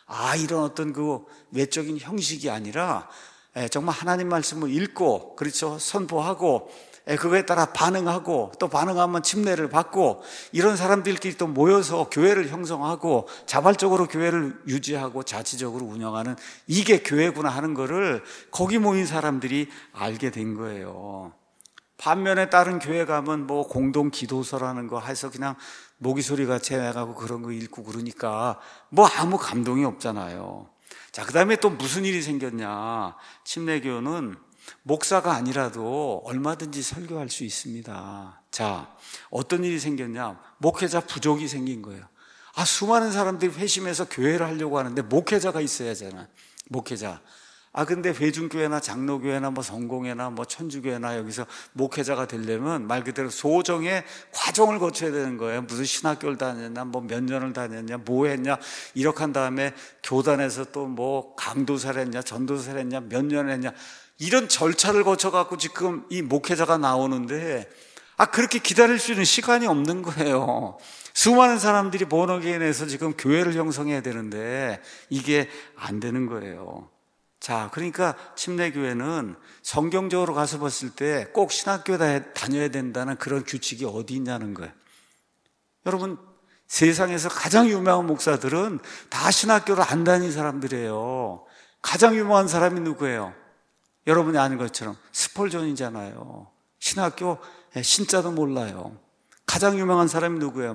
이런 어떤 그 외적인 형식이 아니라 정말 하나님 말씀을 읽고, 그렇죠, 선포하고, 그거에 따라 반응하고, 또 반응하면 침례를 받고, 이런 사람들끼리 또 모여서 교회를 형성하고 자발적으로 교회를 유지하고 자치적으로 운영하는, 이게 교회구나 하는 거를 거기 모인 사람들이 알게 된 거예요. 반면에 다른 교회 가면 뭐 공동 기도서라는 거 해서 그냥 모기 소리 같이 해가고 그런 거 읽고 그러니까 뭐 아무 감동이 없잖아요. 자, 그 다음에 또 무슨 일이 생겼냐. 침례교는 목사가 아니라도 얼마든지 설교할 수 있습니다. 자, 어떤 일이 생겼냐. 목회자 부족이 생긴 거예요. 수많은 사람들이 회심해서 교회를 하려고 하는데 목회자가 있어야 하잖아요. 목회자. 근데 회중교회나 장로교회나 뭐 성공회나 뭐 천주교회나 여기서 목회자가 되려면 말 그대로 소정의 과정을 거쳐야 되는 거예요. 무슨 신학교를 다녔냐, 뭐 몇 년을 다녔냐, 뭐 했냐, 이렇게 한 다음에 교단에서 또 뭐 강도사를 했냐, 전도사를 했냐, 몇 년을 했냐, 이런 절차를 거쳐갖고 지금 이 목회자가 나오는데, 그렇게 기다릴 수 있는 시간이 없는 거예요. 수많은 사람들이 본어게인해서 지금 교회를 형성해야 되는데 이게 안 되는 거예요. 자, 그러니까 침례교회는 성경적으로 가서 봤을 때 꼭 신학교에 다녀야 된다는 그런 규칙이 어디 있냐는 거예요. 여러분, 세상에서 가장 유명한 목사들은 다 신학교를 안 다닌 사람들이에요. 가장 유명한 사람이 누구예요? 여러분이 아는 것처럼 스펄전이잖아요. 신학교 신자도 몰라요. 가장 유명한 사람이 누구예요?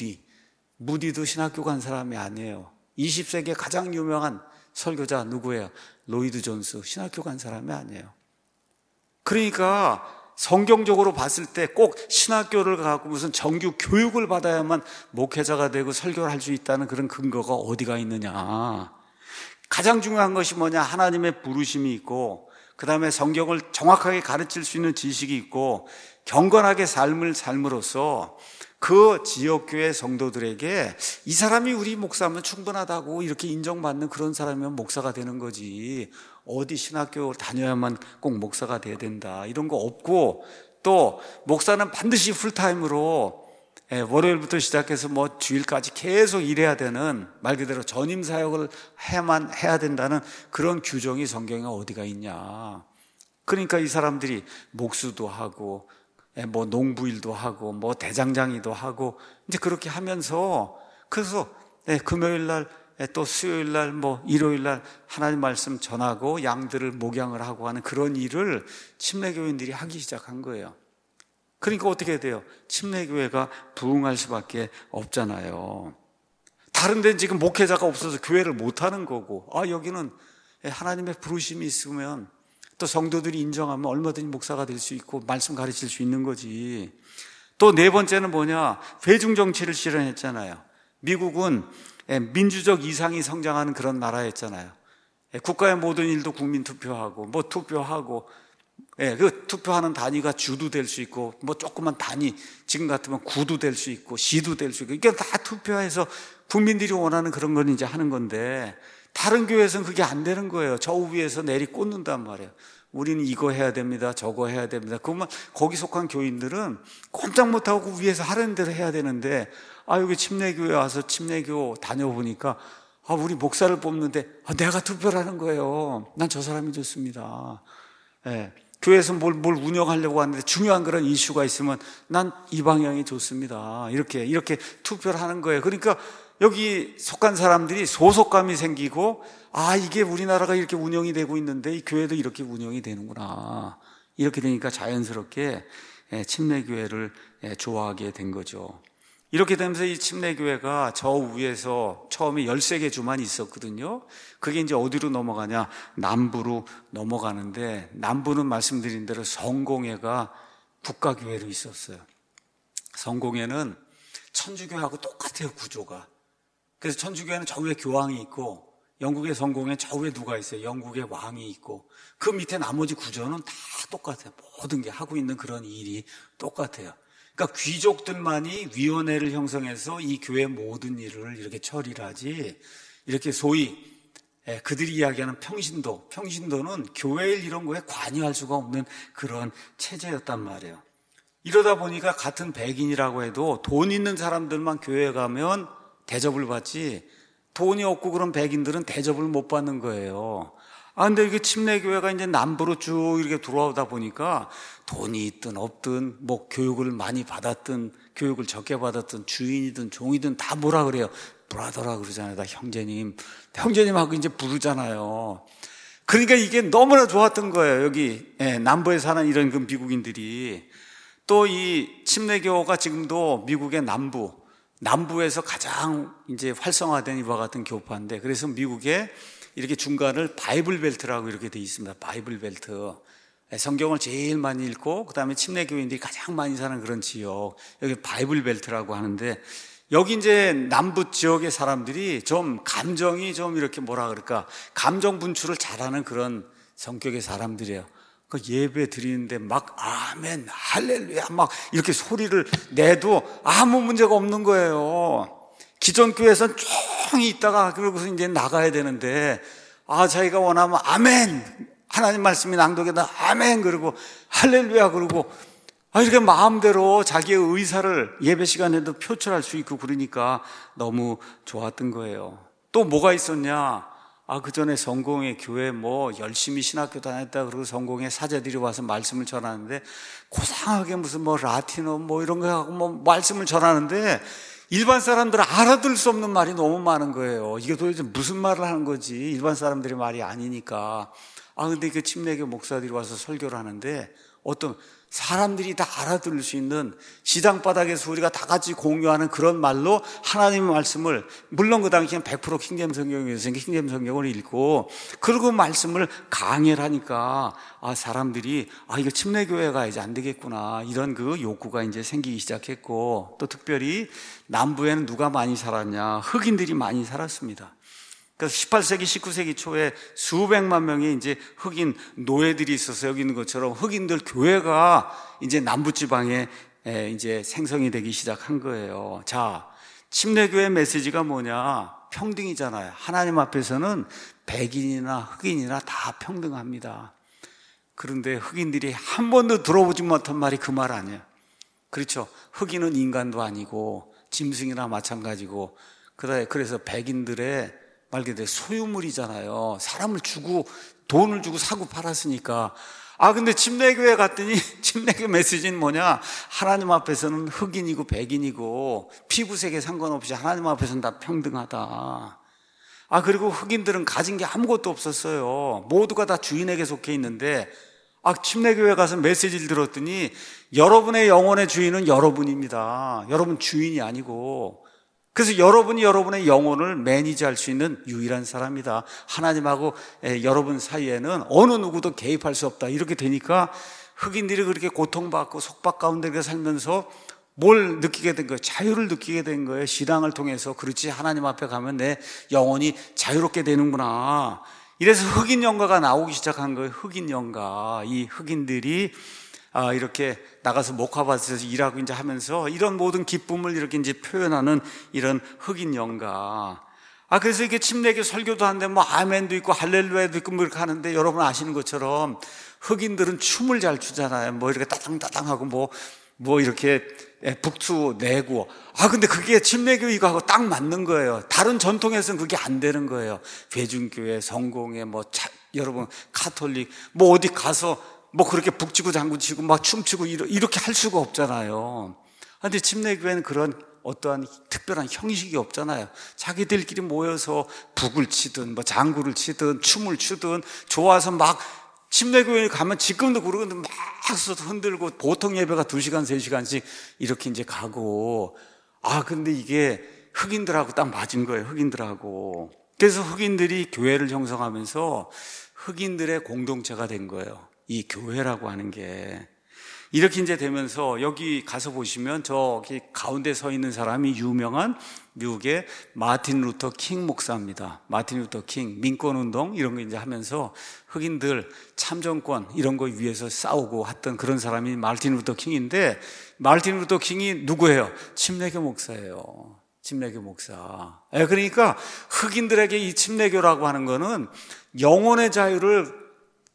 무디도 신학교 간 사람이 아니에요. 20세기에 가장 유명한 설교자 누구예요? 로이드 존스. 신학교 간 사람이 아니에요. 그러니까 성경적으로 봤을 때 꼭 신학교를 가고 무슨 정규 교육을 받아야만 목회자가 되고 설교를 할 수 있다는 그런 근거가 어디가 있느냐. 가장 중요한 것이 뭐냐. 하나님의 부르심이 있고, 그 다음에 성경을 정확하게 가르칠 수 있는 지식이 있고, 경건하게 삶을 삶으로써 그 지역교회 성도들에게 이 사람이 우리 목사면 충분하다고 이렇게 인정받는 그런 사람이면 목사가 되는 거지, 어디 신학교 다녀야만 꼭 목사가 돼야 된다 이런 거 없고, 또 목사는 반드시 풀타임으로 월요일부터 시작해서 뭐 주일까지 계속 일해야 되는, 말 그대로 전임 사역을 해야만 해야 된다는 그런 규정이 성경에 어디가 있냐. 그러니까 이 사람들이 목수도 하고 뭐 농부일도 하고 뭐 대장장이도 하고 이제 그렇게 하면서, 그래서 금요일 날 또 수요일 날 뭐 일요일 날 하나님 말씀 전하고 양들을 목양을 하고 하는 그런 일을 침례교인들이 하기 시작한 거예요. 그러니까 어떻게 돼요? 침례교회가 부흥할 수밖에 없잖아요. 다른 데는 지금 목회자가 없어서 교회를 못 하는 거고, 여기는 하나님의 부르심이 있으면 또 성도들이 인정하면 얼마든지 목사가 될 수 있고 말씀 가르칠 수 있는 거지. 또 네 번째는 뭐냐? 회중정치를 실현했잖아요. 미국은 민주적 이상이 성장하는 그런 나라였잖아요. 국가의 모든 일도 국민투표하고 뭐 투표하고, 그 투표하는 단위가 주도 될 수 있고, 뭐 조그만 단위, 지금 같으면 구도 될 수 있고 시도 될 수 있고, 이게 다 투표해서 국민들이 원하는 그런 건 이제 하는 건데, 다른 교회에서는 그게 안 되는 거예요. 저 위에서 내리 꽂는단 말이에요. 우리는 이거 해야 됩니다, 저거 해야 됩니다. 그러면 거기 속한 교인들은 꼼짝 못하고 위에서 하라는 대로 해야 되는데, 여기 침례교회 와서 침례교 다녀보니까 우리 목사를 뽑는데 내가 투표를 하는 거예요. 난 저 사람이 좋습니다. 교회에서 뭘 운영하려고 하는데 중요한 그런 이슈가 있으면 난 이 방향이 좋습니다. 이렇게 투표를 하는 거예요. 그러니까 여기 속한 사람들이 소속감이 생기고, 이게 우리나라가 이렇게 운영이 되고 있는데 이 교회도 이렇게 운영이 되는구나. 이렇게 되니까 자연스럽게 침례교회를 좋아하게 된 거죠. 이렇게 되면서 이 침례교회가 저 위에서 처음에 13개 주만 있었거든요. 그게 이제 어디로 넘어가냐? 남부로 넘어가는데, 남부는 말씀드린 대로 성공회가 국가교회로 있었어요. 성공회는 천주교회하고 똑같아요, 구조가. 그래서 천주교회는 저 위에 교황이 있고, 영국의 성공회 저 위에 누가 있어요? 영국의 왕이 있고, 그 밑에 나머지 구조는 다 똑같아요. 모든 게 하고 있는 그런 일이 똑같아요. 그러니까 귀족들만이 위원회를 형성해서 이 교회 모든 일을 이렇게 처리를 하지, 이렇게 소위 그들이 이야기하는 평신도는 교회 일 이런 거에 관여할 수가 없는 그런 체제였단 말이에요. 이러다 보니까 같은 백인이라고 해도 돈 있는 사람들만 교회에 가면 대접을 받지, 돈이 없고 그런 백인들은 대접을 못 받는 거예요. 근데 이게 침례교회가 이제 남부로 쭉 이렇게 들어오다 보니까 돈이 있든 없든 뭐 교육을 많이 받았든 교육을 적게 받았든 주인이든 종이든 다 뭐라 그래요? 브라더라 그러잖아요. 다 형제님. 형제님하고 이제 부르잖아요. 그러니까 이게 너무나 좋았던 거예요. 여기 남부에 사는 이런 그 미국인들이. 또 이 침례교가 지금도 미국의 남부에서 가장 이제 활성화된 이와 같은 교파인데, 그래서 미국에 이렇게 중간을 바이블 벨트라고 이렇게 돼 있습니다. 바이블 벨트. 성경을 제일 많이 읽고 그다음에 침례교인들이 가장 많이 사는 그런 지역, 여기 바이블 벨트라고 하는데, 여기 이제 남부 지역의 사람들이 좀 감정이 좀 이렇게 뭐라 그럴까, 감정 분출을 잘하는 그런 성격의 사람들이에요. 그 예배 드리는데 막 아멘, 할렐루야 막 이렇게 소리를 내도 아무 문제가 없는 거예요. 기존 교회에서는 조용히 있다가 그러고서 이제 나가야 되는데, 자기가 원하면 아멘, 하나님 말씀이 낭독에다 아멘 그러고 할렐루야 그러고 이렇게 마음대로 자기의 의사를 예배 시간에도 표출할 수 있고, 그러니까 너무 좋았던 거예요. 또 뭐가 있었냐? 그 전에 성공회 교회 뭐 열심히 신학교 다녔다 그러고 성공회 사제들이 와서 말씀을 전하는데, 고상하게 무슨 뭐 라틴어 뭐 이런 거 하고 뭐 말씀을 전하는데 일반 사람들은 알아들 수 없는 말이 너무 많은 거예요. 이게 도대체 무슨 말을 하는 거지? 일반 사람들의 말이 아니니까. 근데 그 침례교 목사들이 와서 설교를 하는데 어떤 사람들이 다 알아들을 수 있는, 시장 바닥에서 우리가 다 같이 공유하는 그런 말로 하나님의 말씀을, 물론 그 당시엔 100% 킹제임 성경이었으니까 킹제임 성경을 읽고 그리고 말씀을 강해를 하니까 사람들이 이거 침례교회 가야지 안 되겠구나, 이런 그 욕구가 이제 생기기 시작했고, 또 특별히 남부에는 누가 많이 살았냐? 흑인들이 많이 살았습니다. 그래서 18세기, 19세기 초에 수백만 명의 이제 흑인 노예들이 있어서 여기 있는 것처럼 흑인들 교회가 이제 남부지방에 이제 생성이 되기 시작한 거예요. 자, 침례교회 메시지가 뭐냐? 평등이잖아요. 하나님 앞에서는 백인이나 흑인이나 다 평등합니다. 그런데 흑인들이 한 번도 들어보지 못한 말이 그 말 아니에요. 그렇죠. 흑인은 인간도 아니고 짐승이나 마찬가지고, 그래서 백인들의 말 그대로 소유물이잖아요. 사람을 주고 돈을 주고 사고 팔았으니까. 근데 침례교회 갔더니 침례교 메시지는 뭐냐? 하나님 앞에서는 흑인이고 백인이고 피부색에 상관없이 하나님 앞에서는 다 평등하다. 그리고 흑인들은 가진 게 아무것도 없었어요. 모두가 다 주인에게 속해 있는데, 침례교회 가서 메시지를 들었더니 여러분의 영혼의 주인은 여러분입니다. 여러분 주인이 아니고. 그래서 여러분이 여러분의 영혼을 매니지할 수 있는 유일한 사람이다. 하나님하고 여러분 사이에는 어느 누구도 개입할 수 없다. 이렇게 되니까 흑인들이 그렇게 고통받고 속박 가운데 살면서 뭘 느끼게 된 거예요? 자유를 느끼게 된 거예요. 신앙을 통해서. 그렇지, 하나님 앞에 가면 내 영혼이 자유롭게 되는구나. 이래서 흑인 영가가 나오기 시작한 거예요. 흑인 영가. 이 흑인들이 이렇게 나가서 목화밭에서 일하고 이제 하면서 이런 모든 기쁨을 이렇게 이제 표현하는 이런 흑인 영가. 그래서 이게 침례교 설교도 하는데 뭐 아멘도 있고 할렐루야도 있고 뭐 이렇게 하는데, 여러분 아시는 것처럼 흑인들은 춤을 잘 추잖아요. 뭐 이렇게 따당따당하고 뭐 이렇게 북투 내고. 근데 그게 침례교 이거하고 딱 맞는 거예요. 다른 전통에서는 그게 안 되는 거예요. 대중교회, 성공회, 여러분 카톨릭 뭐 어디 가서 뭐 그렇게 북치고 장구치고 막 춤추고 이렇게 할 수가 없잖아요. 근데 침례교회는 그런 어떠한 특별한 형식이 없잖아요. 자기들끼리 모여서 북을 치든 뭐 장구를 치든 춤을 추든 좋아서 막, 침례교회에 가면 지금도 그러는데 막 흔들고, 보통 예배가 2시간, 3시간씩 이렇게 이제 가고. 근데 이게 흑인들하고 딱 맞은 거예요. 흑인들하고. 그래서 흑인들이 교회를 형성하면서 흑인들의 공동체가 된 거예요. 이 교회라고 하는 게. 이렇게 이제 되면서 여기 가서 보시면 저기 가운데 서 있는 사람이 유명한 미국의 마틴 루터 킹 목사입니다. 마틴 루터 킹, 민권운동 이런 거 이제 하면서 흑인들 참정권 이런 거 위해서 싸우고 했던 그런 사람이 마틴 루터 킹인데, 마틴 루터 킹이 누구예요? 침례교 목사예요. 침례교 목사. 그러니까 흑인들에게 이 침례교라고 하는 거는 영혼의 자유를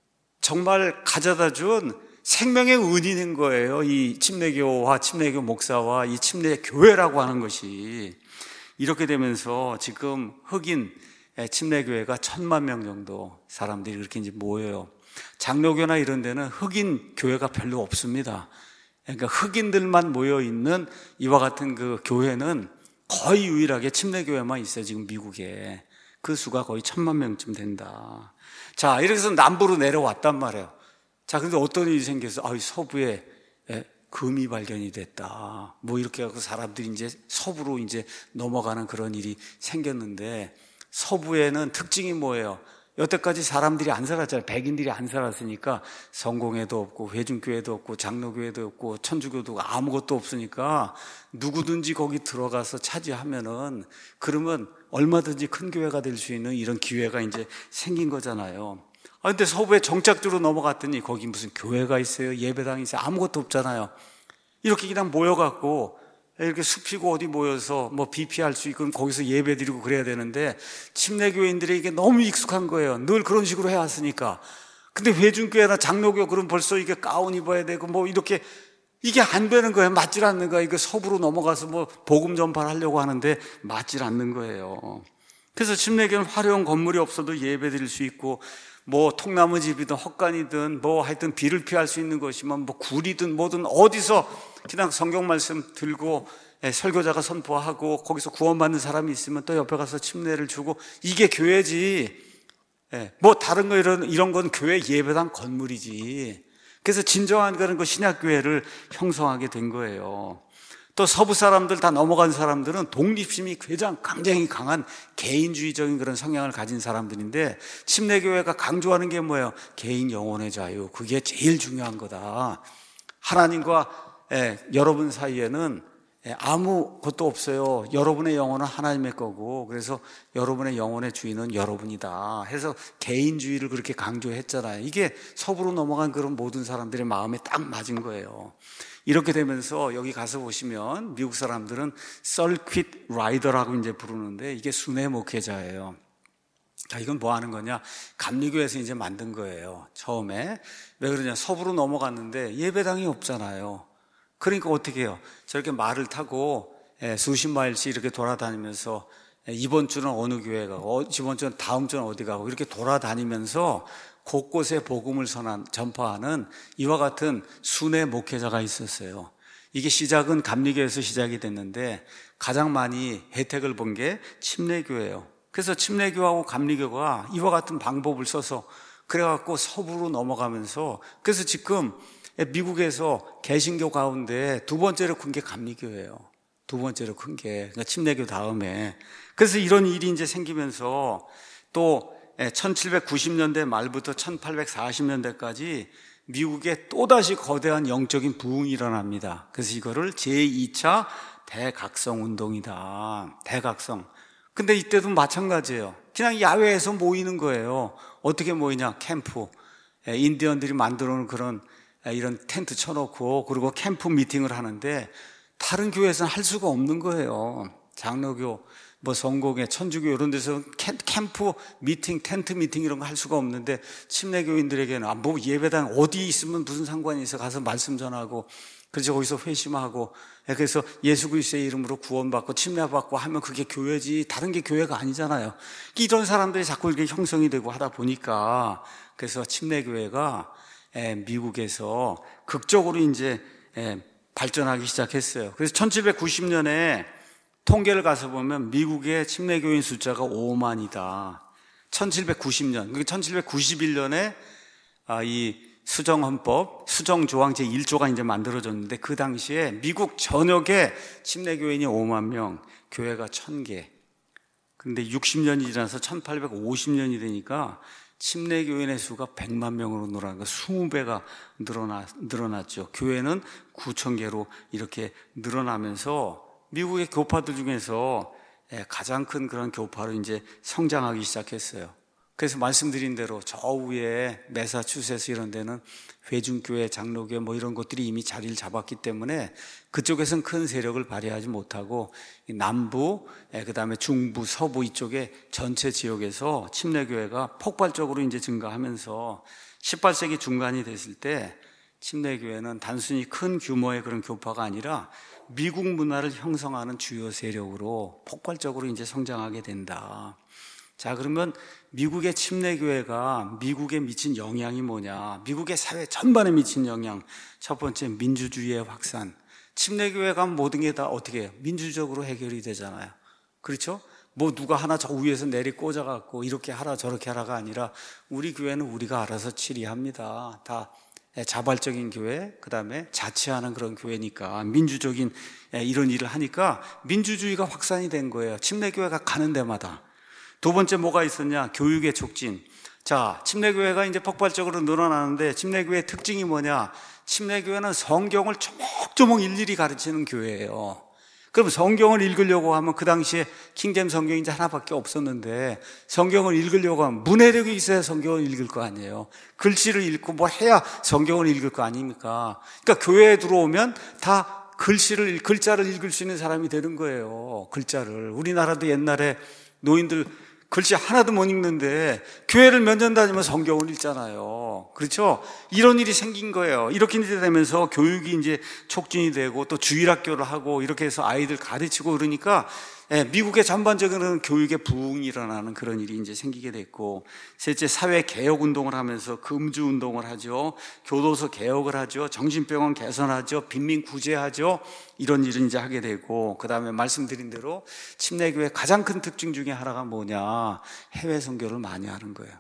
정말 가져다 준 생명의 은인인 거예요. 이 침례교와 침례교 목사와 이 침례교회라고 하는 것이. 이렇게 되면서 지금 흑인 침례교회가 1,000만 명 정도 사람들이 그렇게 이제 모여요. 장로교나 이런 데는 흑인 교회가 별로 없습니다. 그러니까 흑인들만 모여 있는 이와 같은 그 교회는 거의 유일하게 침례교회만 있어요. 지금 미국에 그 수가 거의 1,000만 명쯤 된다. 자, 이렇게 해서 남부로 내려왔단 말이에요. 자, 근데 어떤 일이 생겨서 서부에 금이 발견이 됐다. 뭐 이렇게 해서 사람들이 이제 서부로 이제 넘어가는 그런 일이 생겼는데, 서부에는 특징이 뭐예요? 여태까지 사람들이 안 살았잖아요. 백인들이 안 살았으니까 성공회도 없고 회중교회도 없고 장로교회도 없고 천주교도 아무것도 없으니까 누구든지 거기 들어가서 차지하면은 그러면 얼마든지 큰 교회가 될 수 있는 이런 기회가 이제 생긴 거잖아요. 근데 서부에 정착지로 넘어갔더니 거기 무슨 교회가 있어요? 예배당이 있어요? 아무것도 없잖아요. 이렇게 그냥 모여갖고 이렇게 숲이고 어디 모여서 뭐 BP할 수 있고 거기서 예배 드리고 그래야 되는데, 침례교인들에게 너무 익숙한 거예요. 늘 그런 식으로 해왔으니까. 근데 회중교회나 장로교 그럼 벌써 이게 가운 입어야 되고 뭐 이렇게 이게 안 되는 거예요. 맞질 않는 거예요. 이거 서부로 넘어가서 뭐 복음 전파를 하려고 하는데 맞질 않는 거예요. 그래서 침례교는 화려한 건물이 없어도 예배 드릴 수 있고, 뭐 통나무 집이든 헛간이든 뭐 하여튼 비를 피할 수 있는 것이면 뭐 굴이든 뭐든 어디서 그냥 성경 말씀 들고 설교자가 선포하고 거기서 구원받는 사람이 있으면 또 옆에 가서 침례를 주고, 이게 교회지. 뭐 다른 거 이런 건 교회 예배당 건물이지. 그래서 진정한 그런 거 신약교회를 형성하게 된 거예요. 또 서부 사람들 다 넘어간 사람들은 독립심이 굉장히 강한 개인주의적인 그런 성향을 가진 사람들인데, 침례교회가 강조하는 게 뭐예요? 개인 영혼의 자유. 그게 제일 중요한 거다. 하나님과 여러분 사이에는 아무것도 없어요. 여러분의 영혼은 하나님의 거고, 그래서 여러분의 영혼의 주인은 여러분이다 해서 개인주의를 그렇게 강조했잖아요. 이게 서부로 넘어간 그런 모든 사람들의 마음에 딱 맞은 거예요. 이렇게 되면서 여기 가서 보시면 미국 사람들은 서킷 라이더라고 이제 부르는데, 이게 순회 목회자예요. 자, 이건 뭐 하는 거냐? 감리교에서 이제 만든 거예요. 처음에. 왜 그러냐? 서부로 넘어갔는데 예배당이 없잖아요. 그러니까 어떻게 해요? 저렇게 말을 타고 수십 마일씩 이렇게 돌아다니면서 이번 주는 어느 교회 가고, 이번 주는 다음 주는 어디 가고, 이렇게 돌아다니면서 곳곳에 복음을 전파하는 이와 같은 순회 목회자가 있었어요. 이게 시작은 감리교에서 시작이 됐는데 가장 많이 혜택을 본 게 침례교예요. 그래서 침례교하고 감리교가 이와 같은 방법을 써서 그래갖고 서부로 넘어가면서, 그래서 지금 미국에서 개신교 가운데 두 번째로 큰 게 감리교예요. 두 번째로 큰 게, 그러니까 침례교 다음에. 그래서 이런 일이 이제 생기면서 또 1790년대 말부터 1840년대까지 미국에 또다시 거대한 영적인 부흥이 일어납니다. 그래서 이거를 제2차 대각성 운동이다. 대각성. 근데 이때도 마찬가지예요. 그냥 야외에서 모이는 거예요. 어떻게 모이냐? 캠프. 인디언들이 만들어 놓은 그런 이런 텐트 쳐놓고, 그리고 캠프 미팅을 하는데 다른 교회에서는 할 수가 없는 거예요. 장로교, 뭐 성공회, 천주교 이런 데서 캠프 미팅, 텐트 미팅 이런 거 할 수가 없는데, 침례교인들에게는 뭐 예배당 어디 있으면 무슨 상관이 있어, 가서 말씀 전하고, 그래서 거기서 회심하고, 그래서 예수 그리스도의 이름으로 구원받고 침례받고 하면 그게 교회지, 다른 게 교회가 아니잖아요. 이런 사람들이 자꾸 이렇게 형성이 되고 하다 보니까, 그래서 침례교회가 미국에서 극적으로 이제 발전하기 시작했어요. 그래서 1790년에 통계를 가서 보면 미국의 침례교인 숫자가 5만이다. 1790년. 1791년에 이 수정헌법, 수정조항 제1조가 이제 만들어졌는데, 그 당시에 미국 전역에 침례교인이 5만 명, 교회가 1000개. 근데 60년이 지나서 1850년이 되니까 침례교인의 수가 100만 명으로 늘어난 거, 20배가 늘어났죠. 교회는 9,000개로 이렇게 늘어나면서 미국의 교파들 중에서 가장 큰 그런 교파로 이제 성장하기 시작했어요. 그래서 말씀드린 대로 저 위에 매사추세츠 이런 데는 회중교회, 장로교회 뭐 이런 것들이 이미 자리를 잡았기 때문에 그쪽에서는 큰 세력을 발휘하지 못하고, 남부, 그 다음에 중부, 서부 이쪽에 전체 지역에서 침례교회가 폭발적으로 이제 증가하면서 18세기 중반이 됐을 때 침례교회는 단순히 큰 규모의 그런 교파가 아니라 미국 문화를 형성하는 주요 세력으로 폭발적으로 이제 성장하게 된다. 자, 그러면 미국의 침례교회가 미국에 미친 영향이 뭐냐? 미국의 사회 전반에 미친 영향. 첫 번째, 민주주의의 확산. 침례교회가 모든 게 다 어떻게 해요? 민주적으로 해결이 되잖아요. 그렇죠? 뭐 누가 하나 저 위에서 내리 꽂아갖고 이렇게 하라 저렇게 하라가 아니라 우리 교회는 우리가 알아서 치리합니다. 다 자발적인 교회, 그 다음에 자치하는 그런 교회니까 민주적인 이런 일을 하니까 민주주의가 확산이 된 거예요. 침례교회가 가는 데마다. 두 번째 뭐가 있었냐? 교육의 촉진. 자, 침례교회가 이제 폭발적으로 늘어나는데 침례교회의 특징이 뭐냐? 침례교회는 성경을 조목조목 일일이 가르치는 교회예요. 그럼 성경을 읽으려고 하면 그 당시에 킹제임 성경이 이제 하나밖에 없었는데 성경을 읽으려고 하면 문해력이 있어야 성경을 읽을 거 아니에요. 글씨를 읽고 뭘 해야 성경을 읽을 거 아닙니까? 그러니까 교회에 들어오면 다 글자를 읽을 수 있는 사람이 되는 거예요. 글자를. 우리나라도 옛날에 노인들 글씨 하나도 못 읽는데 교회를 몇 년 다니면 성경을 읽잖아요. 그렇죠? 이런 일이 생긴 거예요. 이렇게 이제 되면서 교육이 이제 촉진이 되고 또 주일학교를 하고 이렇게 해서 아이들 가르치고 그러니까 미국의 전반적인 교육의 부흥이 일어나는 그런 일이 이제 생기게 됐고, 셋째, 사회 개혁 운동을 하면서 금주 운동을 하죠. 교도소 개혁을 하죠. 정신병원 개선하죠. 빈민 구제하죠. 이런 일을 이제 하게 되고, 그 다음에 말씀드린 대로 침례교회 가장 큰 특징 중에 하나가 뭐냐? 해외 선교를 많이 하는 거예요.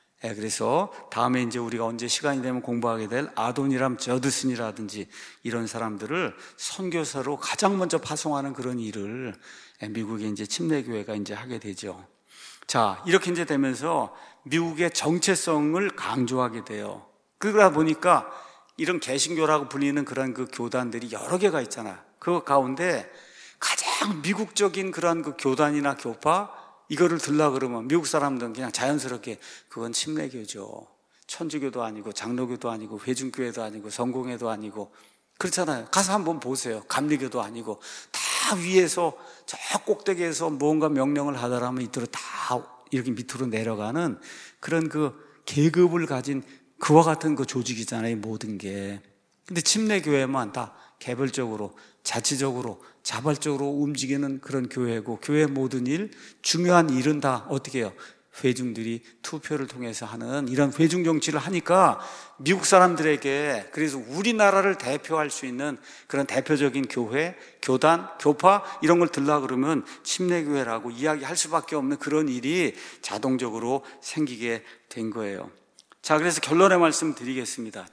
그래서 다음에 이제 우리가 언제 시간이 되면 공부하게 될 아도니람 저드슨이라든지 이런 사람들을 선교사로 가장 먼저 파송하는 그런 일을 미국의 이제 침례교회가 이제 하게 되죠. 자, 이렇게 이제 되면서 미국의 정체성을 강조하게 돼요. 그러다 보니까 이런 개신교라고 불리는 그런 그 교단들이 여러 개가 있잖아요. 그 가운데 가장 미국적인 그런 그 교단이나 교파, 이거를 들라 그러면 미국 사람들은 그냥 자연스럽게 그건 침례교죠. 천주교도 아니고 장로교도 아니고 회중교회도 아니고 성공회도 아니고 그렇잖아요. 가서 한번 보세요. 감리교도 아니고 다 위에서 저 꼭대기에서 뭔가 명령을 하더라면 이대로 다 이렇게 밑으로 내려가는 그런 그 계급을 가진 그와 같은 그 조직이잖아요. 모든 게. 근데 침례교회만 다 개별적으로 자치적으로 자발적으로 움직이는 그런 교회고, 교회 모든 일, 중요한 일은 다 어떻게 해요? 회중들이 투표를 통해서 하는 이런 회중 정치를 하니까 미국 사람들에게, 그래서 우리나라를 대표할 수 있는 그런 대표적인 교회, 교단, 교파 이런 걸 들라 그러면 침례교회라고 이야기할 수밖에 없는 그런 일이 자동적으로 생기게 된 거예요. 자, 그래서 결론의 말씀 드리겠습니다.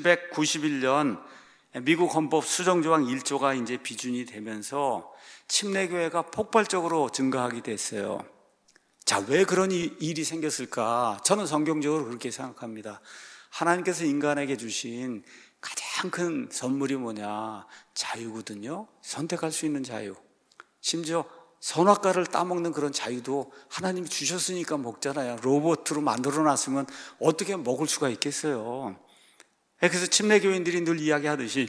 1791년 미국 헌법 수정조항 1조가 이제 비준이 되면서 침례교회가 폭발적으로 증가하게 됐어요. 자, 왜 그런 일이 생겼을까? 저는 성경적으로 그렇게 생각합니다. 하나님께서 인간에게 주신 가장 큰 선물이 뭐냐? 자유거든요. 선택할 수 있는 자유. 심지어 선악과를 따먹는 그런 자유도 하나님이 주셨으니까 먹잖아요. 로봇으로 만들어놨으면 어떻게 먹을 수가 있겠어요? 그래서 침례교인들이 늘 이야기하듯이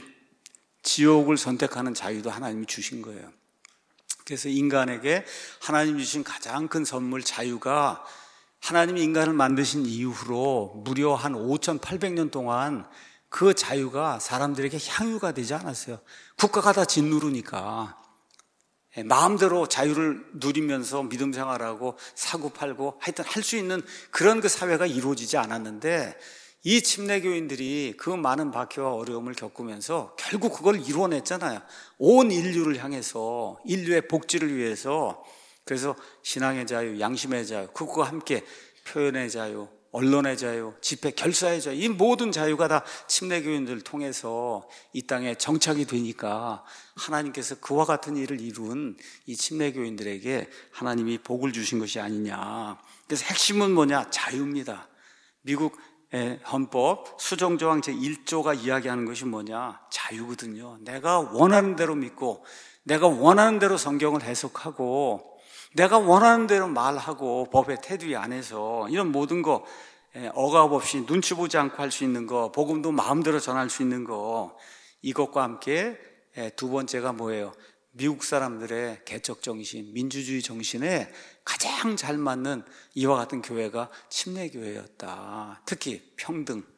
지옥을 선택하는 자유도 하나님이 주신 거예요. 그래서 인간에게 하나님이 주신 가장 큰 선물 자유가, 하나님이 인간을 만드신 이후로 무려 한 5,800년 동안 그 자유가 사람들에게 향유가 되지 않았어요. 국가가 다 짓누르니까 마음대로 자유를 누리면서 믿음 생활하고 사고 팔고 하여튼 할 수 있는 그런 그 사회가 이루어지지 않았는데, 이 침례교인들이 그 많은 박해와 어려움을 겪으면서 결국 그걸 이루어냈잖아요. 온 인류를 향해서, 인류의 복지를 위해서. 그래서 신앙의 자유, 양심의 자유, 그것과 함께 표현의 자유, 언론의 자유, 집회 결사의 자유, 이 모든 자유가 다 침례교인들을 통해서 이 땅에 정착이 되니까 하나님께서 그와 같은 일을 이룬 이 침례교인들에게 하나님이 복을 주신 것이 아니냐. 그래서 핵심은 뭐냐? 자유입니다. 미국 헌법 수정조항 제1조가 이야기하는 것이 뭐냐? 자유거든요. 내가 원하는 대로 믿고, 내가 원하는 대로 성경을 해석하고, 내가 원하는 대로 말하고, 법의 테두리 안에서 이런 모든 거 억압 없이 눈치 보지 않고 할 수 있는 거, 복음도 마음대로 전할 수 있는 거, 이것과 함께 두 번째가 뭐예요? 미국 사람들의 개척 정신, 민주주의 정신에 가장 잘 맞는 이와 같은 교회가 침례교회였다. 특히 평등,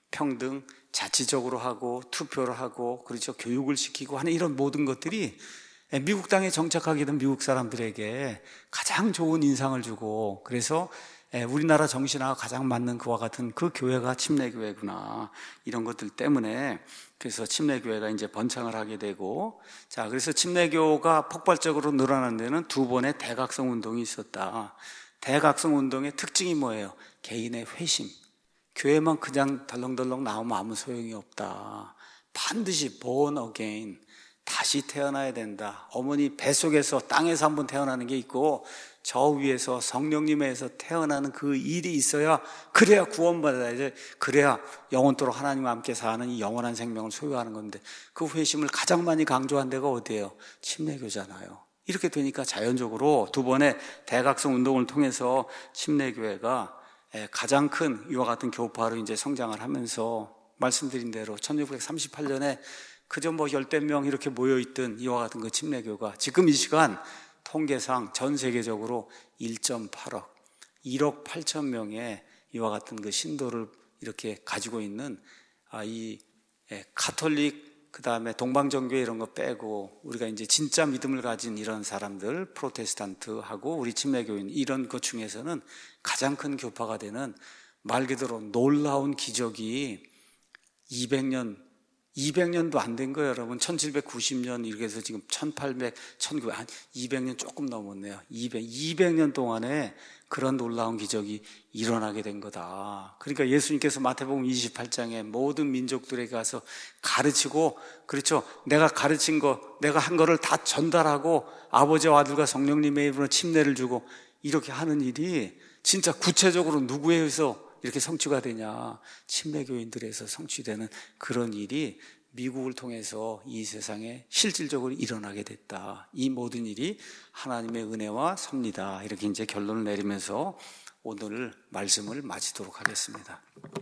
평등, 자치적으로 하고 투표를 하고 그렇죠. 교육을 시키고 하는 이런 모든 것들이 미국 땅에 정착하게 된 미국 사람들에게 가장 좋은 인상을 주고 그래서 우리나라 정신하고 가장 맞는 그와 같은 그 교회가 침례교회구나 이런 것들 때문에 그래서 침례교회가 이제 번창을 하게 되고 자 그래서 침례교가 폭발적으로 늘어난 데는 두 번의 대각성 운동이 있었다. 대각성 운동의 특징이 뭐예요? 개인의 회심. 교회만 그냥 덜렁덜렁 나오면 아무 소용이 없다. 반드시 born again, 다시 태어나야 된다. 어머니 뱃속에서 땅에서 한번 태어나는 게 있고 저 위에서 성령님에서 태어나는 그 일이 있어야 그래야 구원받아야 돼. 그래야 영원토록 하나님과 함께 사는 이 영원한 생명을 소유하는 건데 그 회심을 가장 많이 강조한 데가 어디예요? 침례교잖아요. 이렇게 되니까 자연적으로 두 번의 대각성 운동을 통해서 침례교회가 가장 큰 이와 같은 교파로 이제 성장을 하면서 말씀드린 대로 1938년에 그저 뭐 10대 명 이렇게 모여있던 이와 같은 그 침례교가 지금 이 시간 통계상 전 세계적으로 1.8억, 1억 8천 명의 이와 같은 그 신도를 이렇게 가지고 있는 이 가톨릭 그 다음에 동방정교회 이런 거 빼고 우리가 이제 진짜 믿음을 가진 이런 사람들 프로테스탄트하고 우리 침례교인 이런 것 중에서는 가장 큰 교파가 되는 말 그대로 놀라운 기적이 200년도 안 된 거예요, 여러분. 1790년 이렇게 해서 지금 1800, 1900, 한 200년 조금 넘었네요. 200년 동안에 그런 놀라운 기적이 일어나게 된 거다. 그러니까 예수님께서 마태복음 28장에 모든 민족들에게 가서 가르치고, 그렇죠. 내가 가르친 거, 내가 한 거를 다 전달하고 아버지와 아들과 성령님의 이름으로 침례를 주고 이렇게 하는 일이 진짜 구체적으로 누구에 의해서 이렇게 성취가 되냐? 침례교인들에서 성취되는 그런 일이 미국을 통해서 이 세상에 실질적으로 일어나게 됐다. 이 모든 일이 하나님의 은혜와 섭리다. 이렇게 이제 결론을 내리면서 오늘 말씀을 마치도록 하겠습니다.